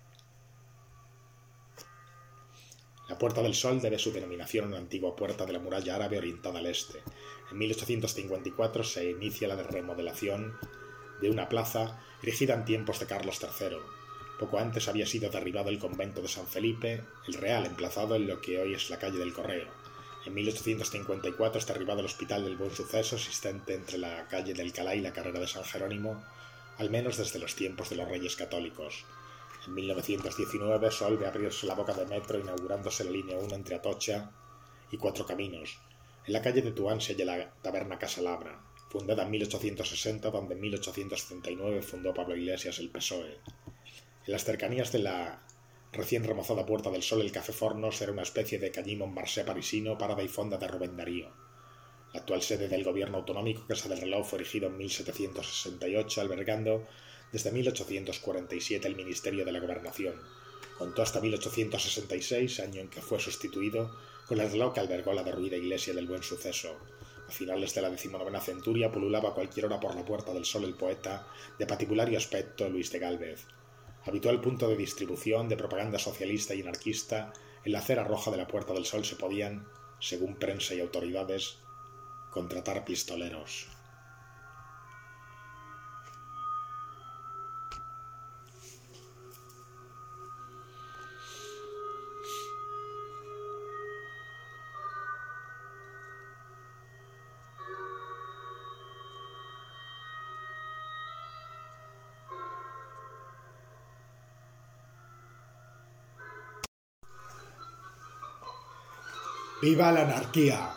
La Puerta del Sol debe su denominación a una antigua puerta de la muralla árabe orientada al este. En mil ochocientos cincuenta y cuatro se inicia la remodelación de una plaza erigida en tiempos de Carlos tercero. Poco antes había sido derribado el convento de San Felipe, el Real, emplazado en lo que hoy es la calle del Correo. En mil ochocientos cincuenta y cuatro es derribado el Hospital del Buen Suceso, existente entre la calle del Calá y la carrera de San Jerónimo, al menos desde los tiempos de los Reyes Católicos. En mil novecientos diecinueve solve abrirse la boca de metro, inaugurándose la línea uno entre Atocha y Cuatro Caminos. En la calle de Tuán se halla la taberna Casa Labra, fundada en mil ochocientos sesenta, donde en mil ochocientos setenta y nueve fundó Pablo Iglesias el P S O E. En las cercanías de la recién remozada Puerta del Sol, el Café Fornos era una especie de Cañí Montmarché parisino, parada y fonda de Rubén Darío. La actual sede del gobierno autonómico, Casa del Reloj, fue erigido en mil setecientos sesenta y ocho, albergando desde mil ochocientos cuarenta y siete el Ministerio de la Gobernación. Contó hasta mil ochocientos sesenta y seis, año en que fue sustituido, con el reloj que albergó la derruida iglesia del Buen Suceso. A finales de la decimonovena centuria pululaba a cualquier hora por la Puerta del Sol el poeta, de patibulario aspecto, Luis de Gálvez. Habitual punto de distribución de propaganda socialista y anarquista, en la acera roja de la Puerta del Sol se podían, según prensa y autoridades, contratar pistoleros. ¡Viva la anarquía!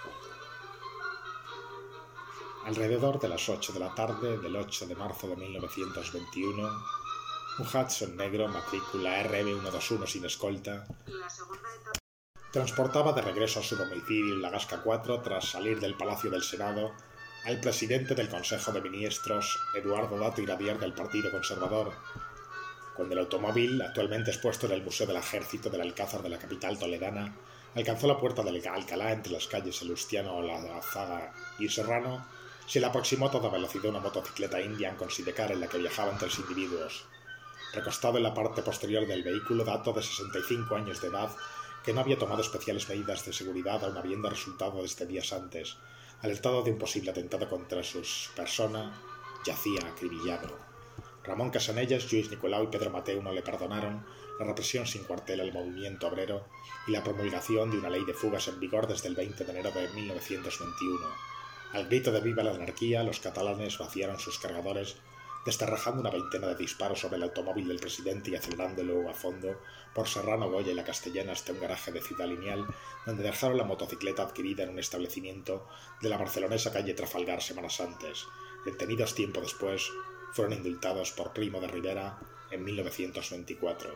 Alrededor de las ocho de la tarde del ocho de marzo de mil novecientos veintiuno, un Hudson negro, matrícula R B ciento veintiuno sin escolta, transportaba de regreso a su domicilio en la Gasca cuatro, tras salir del Palacio del Senado, al presidente del Consejo de Ministros, Eduardo Dato Iradier, del Partido Conservador, cuando el automóvil, actualmente expuesto en el Museo del Ejército del Alcázar de la capital toledana, alcanzó la puerta del Alcalá entre las calles Salustiano, Olazaga y Serrano, se le aproximó a toda velocidad una motocicleta Indian con sidecar en la que viajaban tres individuos. Recostado en la parte posterior del vehículo, dato de sesenta y cinco años de edad, que no había tomado especiales medidas de seguridad aun habiendo resultado desde días antes, alertado de un posible atentado contra su persona, yacía acribillado. Ramón Casanellas, Lluís Nicolau y Pedro Mateu no le perdonaron la represión sin cuartel al movimiento obrero y la promulgación de una ley de fugas en vigor desde el veinte de enero de mil novecientos veintiuno. Al grito de «Viva la anarquía», los catalanes vaciaron sus cargadores, descerrajando una veintena de disparos sobre el automóvil del presidente y acelerándolo a fondo por Serrano, Goya y la Castellana hasta un garaje de Ciudad Lineal, donde dejaron la motocicleta adquirida en un establecimiento de la barcelonesa calle Trafalgar semanas antes. Detenidos tiempo después, fueron indultados por Primo de Rivera en mil novecientos veinticuatro.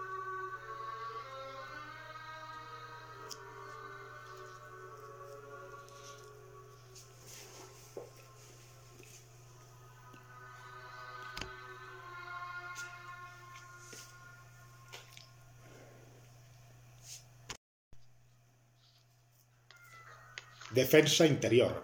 Defensa interior.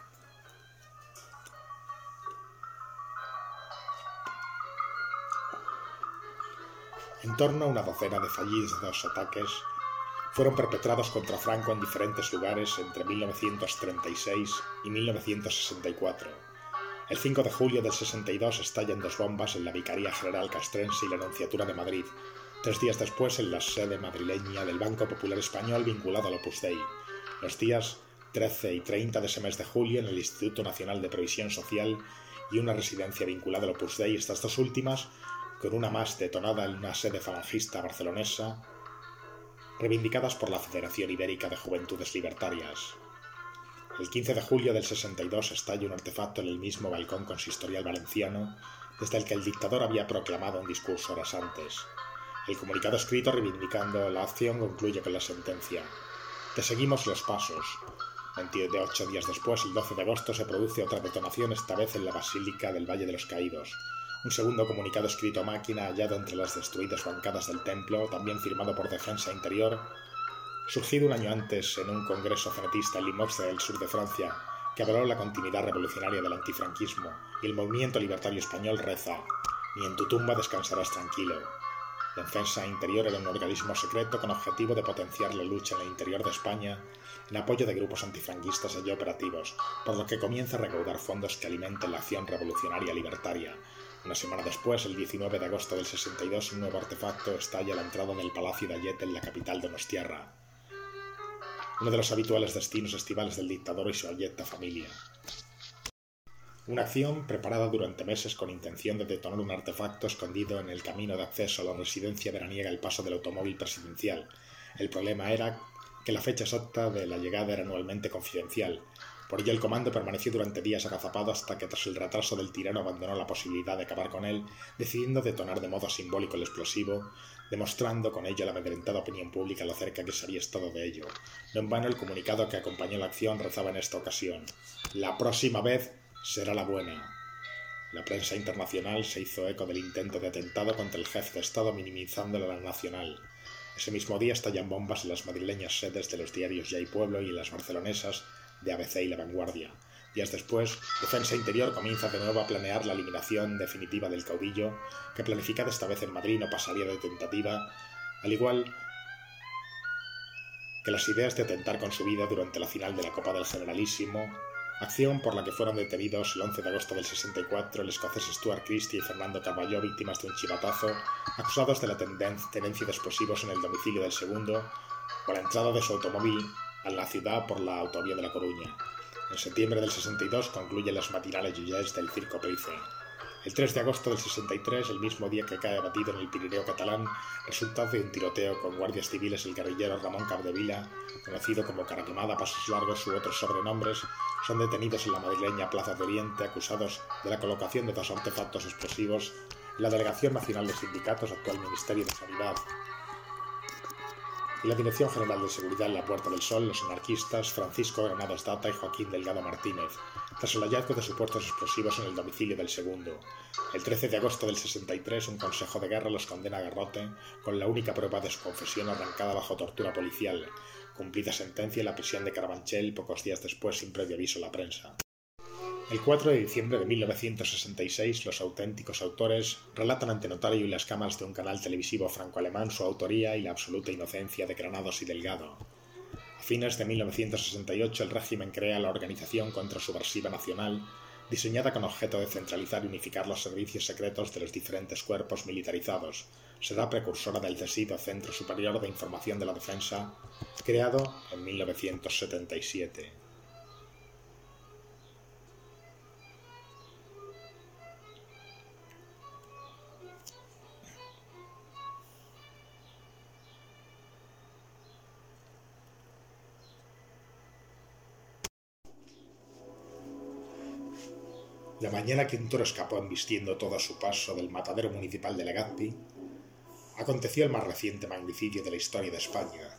En torno a una docena de fallidos ataques fueron perpetrados contra Franco en diferentes lugares entre mil novecientos treinta y seis y mil novecientos sesenta y cuatro. El cinco de julio del sesenta y dos estallan dos bombas en la Vicaría General Castrense y la Nunciatura de Madrid, tres días después en la sede madrileña del Banco Popular Español vinculado al Opus Dei. Los días trece y treinta de ese mes de julio en el Instituto Nacional de Previsión Social y una residencia vinculada al Opus Dei, estas dos últimas, con una más detonada en una sede falangista barcelonesa, reivindicadas por la Federación Ibérica de Juventudes Libertarias. El quince de julio del sesenta y dos estalla un artefacto en el mismo balcón consistorial valenciano, desde el que el dictador había proclamado un discurso horas antes. El comunicado escrito reivindicando la acción concluye con la sentencia: «Te seguimos los pasos». veintiocho días después, el doce de agosto, se produce otra detonación, esta vez en la Basílica del Valle de los Caídos. Un segundo comunicado escrito a máquina hallado entre las destruidas bancadas del templo, también firmado por Defensa Interior, surgido un año antes en un congreso cenetista en Limoges del sur de Francia, que avaló la continuidad revolucionaria del antifranquismo, y el movimiento libertario español reza: «Ni en tu tumba descansarás tranquilo». Defensa Interior era un organismo secreto con objetivo de potenciar la lucha en el interior de España en apoyo de grupos antifranquistas allí operativos, por lo que comienza a recaudar fondos que alimenten la acción revolucionaria libertaria. Una semana después, el diecinueve de agosto del sesenta y dos, un nuevo artefacto estalla a la entrada del Palacio de Ayete en la capital donostiarra, uno de los habituales destinos estivales del dictador y su ayeta familia. Una acción preparada durante meses con intención de detonar un artefacto escondido en el camino de acceso a la residencia veraniega El Paso del automóvil presidencial. El problema era que la fecha exacta de la llegada era anualmente confidencial. Por ello el comando permaneció durante días agazapado hasta que tras el retraso del tirano abandonó la posibilidad de acabar con él, decidiendo detonar de modo simbólico el explosivo, demostrando con ello a la amedrentada opinión pública lo cerca que se había estado de ello. No en vano el comunicado que acompañó la acción rezaba en esta ocasión: «La próxima vez será la buena». La prensa internacional se hizo eco del intento de atentado contra el jefe de Estado, minimizándolo a la nacional. Ese mismo día estallan bombas en las madrileñas sedes de los diarios Ya y Pueblo y en las barcelonesas de A B C y La Vanguardia. Días después, Defensa Interior comienza de nuevo a planear la eliminación definitiva del caudillo, que planificada esta vez en Madrid no pasaría de tentativa, al igual que las ideas de atentar con su vida durante la final de la Copa del Generalísimo, acción por la que fueron detenidos el once de agosto del sesenta y cuatro el escocés Stuart Christie y Fernando Carballo, víctimas de un chivatazo, acusados de la tenencia de explosivos en el domicilio del segundo o la entrada de su automóvil a la ciudad por la autovía de La Coruña. En septiembre del sesenta y dos concluyen las matinales Joyets del Circo Price. El tres de agosto del sesenta y tres, el mismo día que cae abatido en el Pirineo catalán, resulta de un tiroteo con guardias civiles el guerrillero Ramón Capdevila, conocido como Caraquemada, Pasos Largos u otros sobrenombres, son detenidos en la madrileña Plaza de Oriente, acusados de la colocación de dos artefactos explosivos en la Delegación Nacional de Sindicatos, actual Ministerio de Sanidad. En la Dirección General de Seguridad en la Puerta del Sol, los anarquistas Francisco Granados Data y Joaquín Delgado Martínez, tras el hallazgo de supuestos explosivos en el domicilio del segundo. El trece de agosto del sesenta y tres, un consejo de guerra los condena a garrote, con la única prueba de su confesión arrancada bajo tortura policial. cumplida sentencia en la prisión de Carabanchel pocos días después sin previo aviso a la prensa. El cuatro de diciembre de mil novecientos sesenta y seis, los auténticos autores relatan ante notario y las cámaras de un canal televisivo franco-alemán su autoría y la absoluta inocencia de Granados y Delgado. A fines de mil novecientos sesenta y ocho, el régimen crea la Organización Contrasubversiva Nacional, diseñada con objeto de centralizar y unificar los servicios secretos de los diferentes cuerpos militarizados. Será precursora del CESID, Centro Superior de Información de la Defensa, creado en mil novecientos setenta y siete. La mañana que un toro escapó embistiendo todo a su paso del matadero municipal de Legazpi, aconteció el más reciente magnicidio de la historia de España.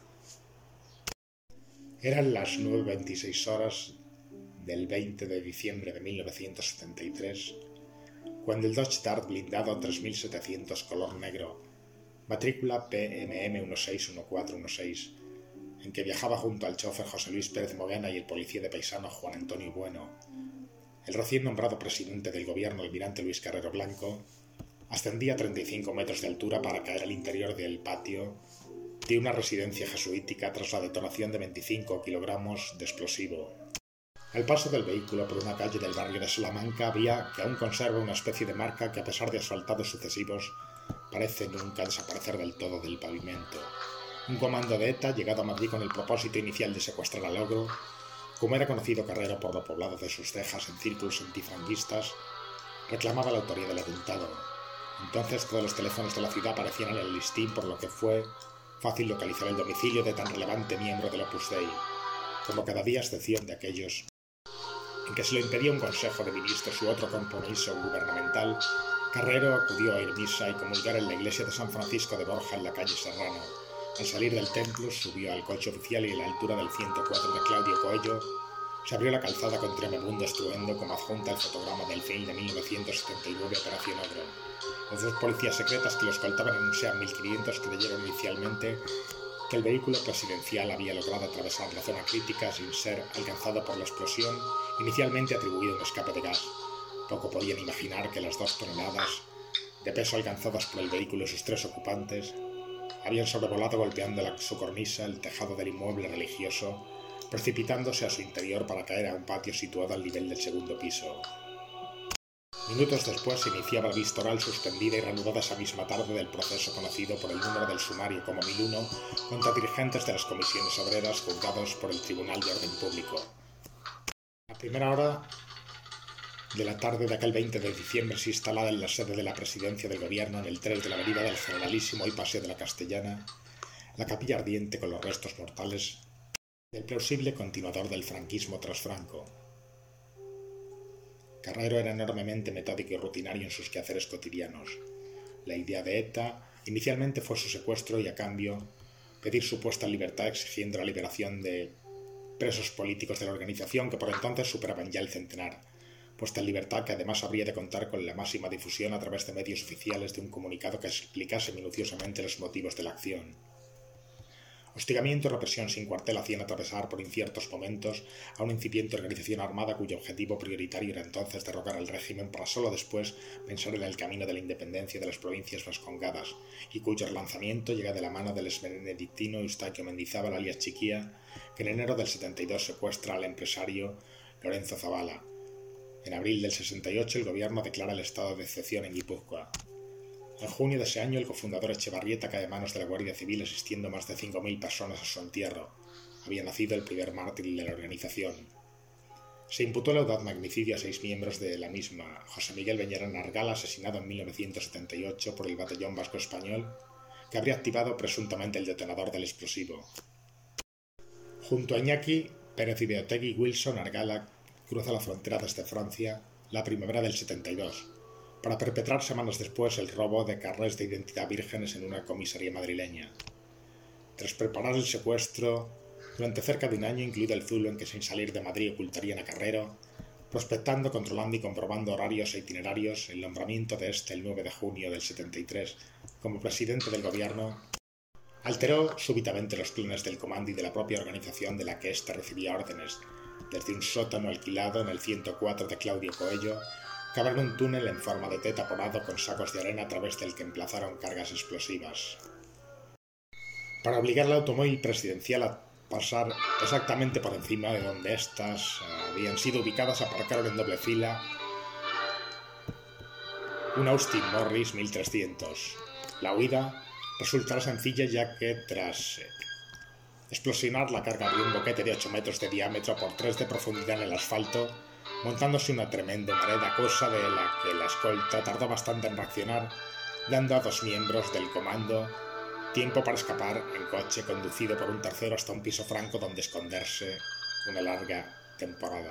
Eran las nueve veintiséis horas del veinte de diciembre de mil novecientos setenta y tres, cuando el Dodge Dart blindado tres mil setecientos color negro, matrícula P M M uno seis uno cuatro uno seis, en que viajaba junto al chofer José Luis Pérez Moguena y el policía de paisano Juan Antonio Bueno, el recién nombrado presidente del gobierno, almirante Luis Carrero Blanco, ascendía a treinta y cinco metros de altura para caer al interior del patio de una residencia jesuítica tras la detonación de veinticinco kilogramos de explosivo. Al paso del vehículo por una calle del barrio de Salamanca había que aún conserva una especie de marca que, a pesar de asfaltados sucesivos, parece nunca desaparecer del todo del pavimento. Un comando de ETA, llegado a Madrid con el propósito inicial de secuestrar a Logro, como era conocido Carrero por lo poblado de sus cejas en círculos antifranquistas, reclamaba la autoría del atentado. Entonces todos los teléfonos de la ciudad aparecían en el listín, por lo que fue fácil localizar el domicilio de tan relevante miembro del Opus Dei, como cada día excepción de aquellos en que se le impedía un consejo de ministros u otro compromiso gubernamental. Carrero acudió a ir misa y comulgar en la iglesia de San Francisco de Borja en la calle Serrano. Al salir del templo subió al coche oficial y a la altura del ciento cuatro de Claudio Coello se abrió la calzada con tremebundo estruendo, como adjunta el fotograma del film de mil novecientos setenta y nueve Operación Ogro. Los dos policías secretas que lo escoltaban en un SEAT mil quinientos creyeron inicialmente que el vehículo presidencial había logrado atravesar la zona crítica sin ser alcanzado por la explosión, inicialmente atribuida a un escape de gas. Poco podían imaginar que las dos toneladas de peso alcanzadas por el vehículo y sus tres ocupantes habían sobrevolado golpeando la, su cornisa el tejado del inmueble religioso, precipitándose a su interior para caer a un patio situado al nivel del segundo piso. Minutos después se iniciaba la vista oral suspendida y reanudada esa misma tarde del proceso conocido por el número del sumario como mil uno contra dirigentes de las comisiones obreras juzgados por el Tribunal de Orden Público. A primera hora de la tarde de aquel veinte de diciembre se instalaba en la sede de la presidencia del gobierno, en el tres de la avenida del Generalísimo y Paseo de la Castellana, la capilla ardiente con los restos mortales del plausible continuador del franquismo tras Franco. Carrero era enormemente metódico y rutinario en sus quehaceres cotidianos. La idea de ETA inicialmente fue su secuestro y, a cambio, pedir su puesta en libertad exigiendo la liberación de presos políticos de la organización que por entonces superaban ya el centenar, puesta en libertad que además habría de contar con la máxima difusión a través de medios oficiales de un comunicado que explicase minuciosamente los motivos de la acción. Hostigamiento y represión sin cuartel hacían atravesar por inciertos momentos a una incipiente organización armada cuyo objetivo prioritario era entonces derrocar al régimen para solo después pensar en el camino de la independencia de las provincias vascongadas, y cuyo relanzamiento llega de la mano del benedictino Eustaquio Mendizábal alias Chiquía, que en enero del setenta y dos secuestra al empresario Lorenzo Zavala. En abril del sesenta y ocho el gobierno declara el estado de excepción en Guipúzcoa. En junio de ese año el cofundador Echevarrieta cae a manos de la Guardia Civil, asistiendo más de cinco mil personas a su entierro. Había nacido el primer mártir de la organización. Se imputó el audaz magnicidio a seis miembros de la misma: José Miguel Beñarán Argala, asesinado en mil novecientos setenta y ocho por el Batallón Vasco Español, que habría activado presuntamente el detonador del explosivo. Junto a Iñaki Pérez Ibeotegui, Wilson Argala cruza la frontera desde Francia la primavera del setenta y dos, para perpetrar semanas después el robo de carnets de identidad vírgenes en una comisaría madrileña. Tras preparar el secuestro durante cerca de un año, incluido el zulo en que sin salir de Madrid ocultarían a Carrero, prospectando, controlando y comprobando horarios e itinerarios, el nombramiento de este el nueve de junio del setenta y tres como presidente del gobierno Alteró súbitamente los planes del comando y de la propia organización de la que éste recibía órdenes, desde un sótano alquilado en el ciento cuatro de Claudio Coello, cavar un túnel en forma de T taponado con sacos de arena a través del que emplazaron cargas explosivas. Para obligar al automóvil presidencial a pasar exactamente por encima de donde éstas habían sido ubicadas, aparcaron en doble fila un Austin Morris mil trescientos. La huida resultará sencilla, ya que tras explosionar la carga de un boquete de ocho metros de diámetro por tres de profundidad en el asfalto, montándose una tremenda humareda, cosa de la que la escolta tardó bastante en reaccionar, dando a dos miembros del comando tiempo para escapar en coche conducido por un tercero hasta un piso franco donde esconderse una larga temporada.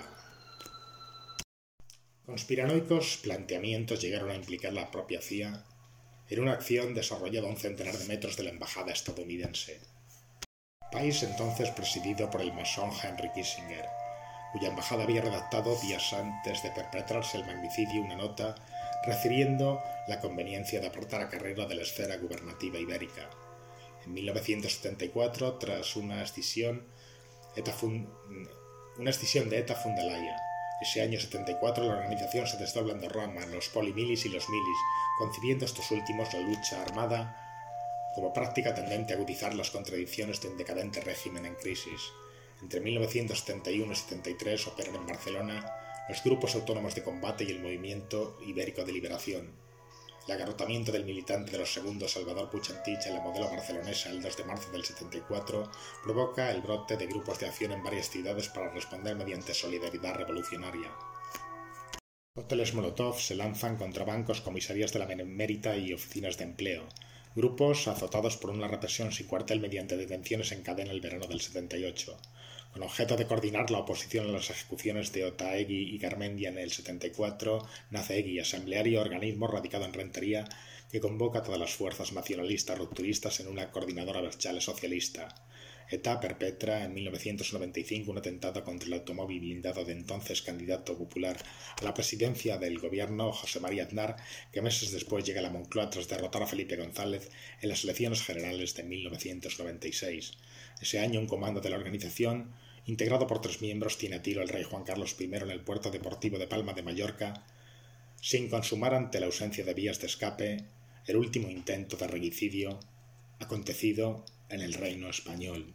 Conspiranoicos planteamientos llegaron a implicar la propia C I A en una acción desarrollada a un centenar de metros de la embajada estadounidense, país entonces presidido por el masón Henry Kissinger, cuya embajada había redactado días antes de perpetrarse el magnicidio una nota refiriendo la conveniencia de apartar a Carrera de la esfera gubernativa ibérica. En mil novecientos setenta y cuatro, tras una escisión, ETA fund... una escisión de ETA funda la Haya. Ese año setenta y cuatro la organización se desdobla en dos ramas, los polimilis y los milis, concibiendo estos últimos la lucha armada como práctica tendente a agudizar las contradicciones de un decadente régimen en crisis. Entre mil novecientos setenta y uno y setenta y tres operan en Barcelona los grupos autónomos de combate y el Movimiento Ibérico de Liberación. El agarrotamiento del militante de los segundos Salvador Puig Antich en la modelo barcelonesa el dos de marzo del setenta y cuatro provoca el brote de grupos de acción en varias ciudades para responder mediante solidaridad revolucionaria. Cócteles Molotov se lanzan contra bancos, comisarías de la Benemérita y oficinas de empleo. Grupos azotados por una represión sin cuartel mediante detenciones en cadena el verano del setenta y ocho. Con objeto de coordinar la oposición a las ejecuciones de Otaegui y Garmendia en el setenta y cuatro, nace EGI, asambleario organismo radicado en Rentería, que convoca a todas las fuerzas nacionalistas rupturistas en una coordinadora berchale socialista. ETA perpetra en mil novecientos noventa y cinco un atentado contra el automóvil blindado de entonces candidato popular a la presidencia del gobierno, José María Aznar, que meses después llega a la Moncloa tras derrotar a Felipe González en las elecciones generales de mil novecientos noventa y seis. Ese año, un comando de la organización, integrado por tres miembros, tiene a tiro al rey Juan Carlos primero en el puerto deportivo de Palma de Mallorca, sin consumar ante la ausencia de vías de escape el último intento de regicidio acontecido en el Reino Español.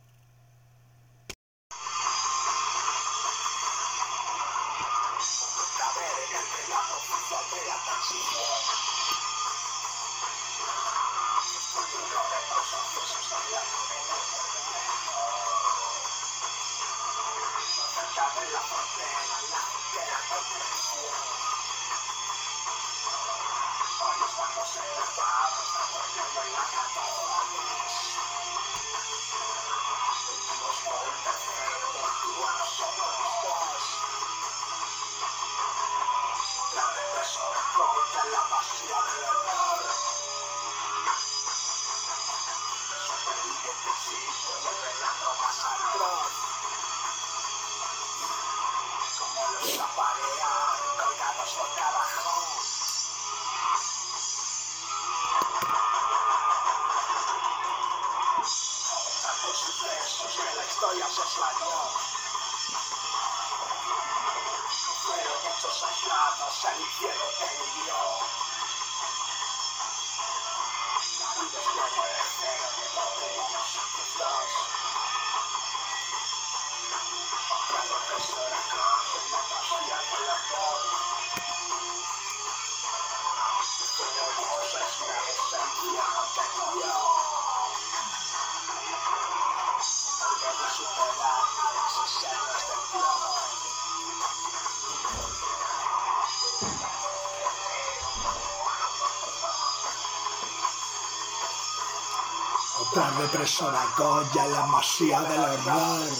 Otra represora Goya en la masía del horror.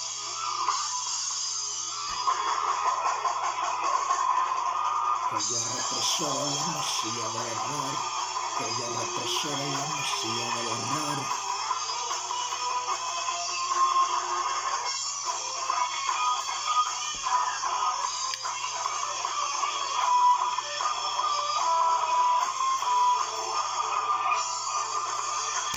Goya represora en la masía del horror. Goya represora en la masía del horror.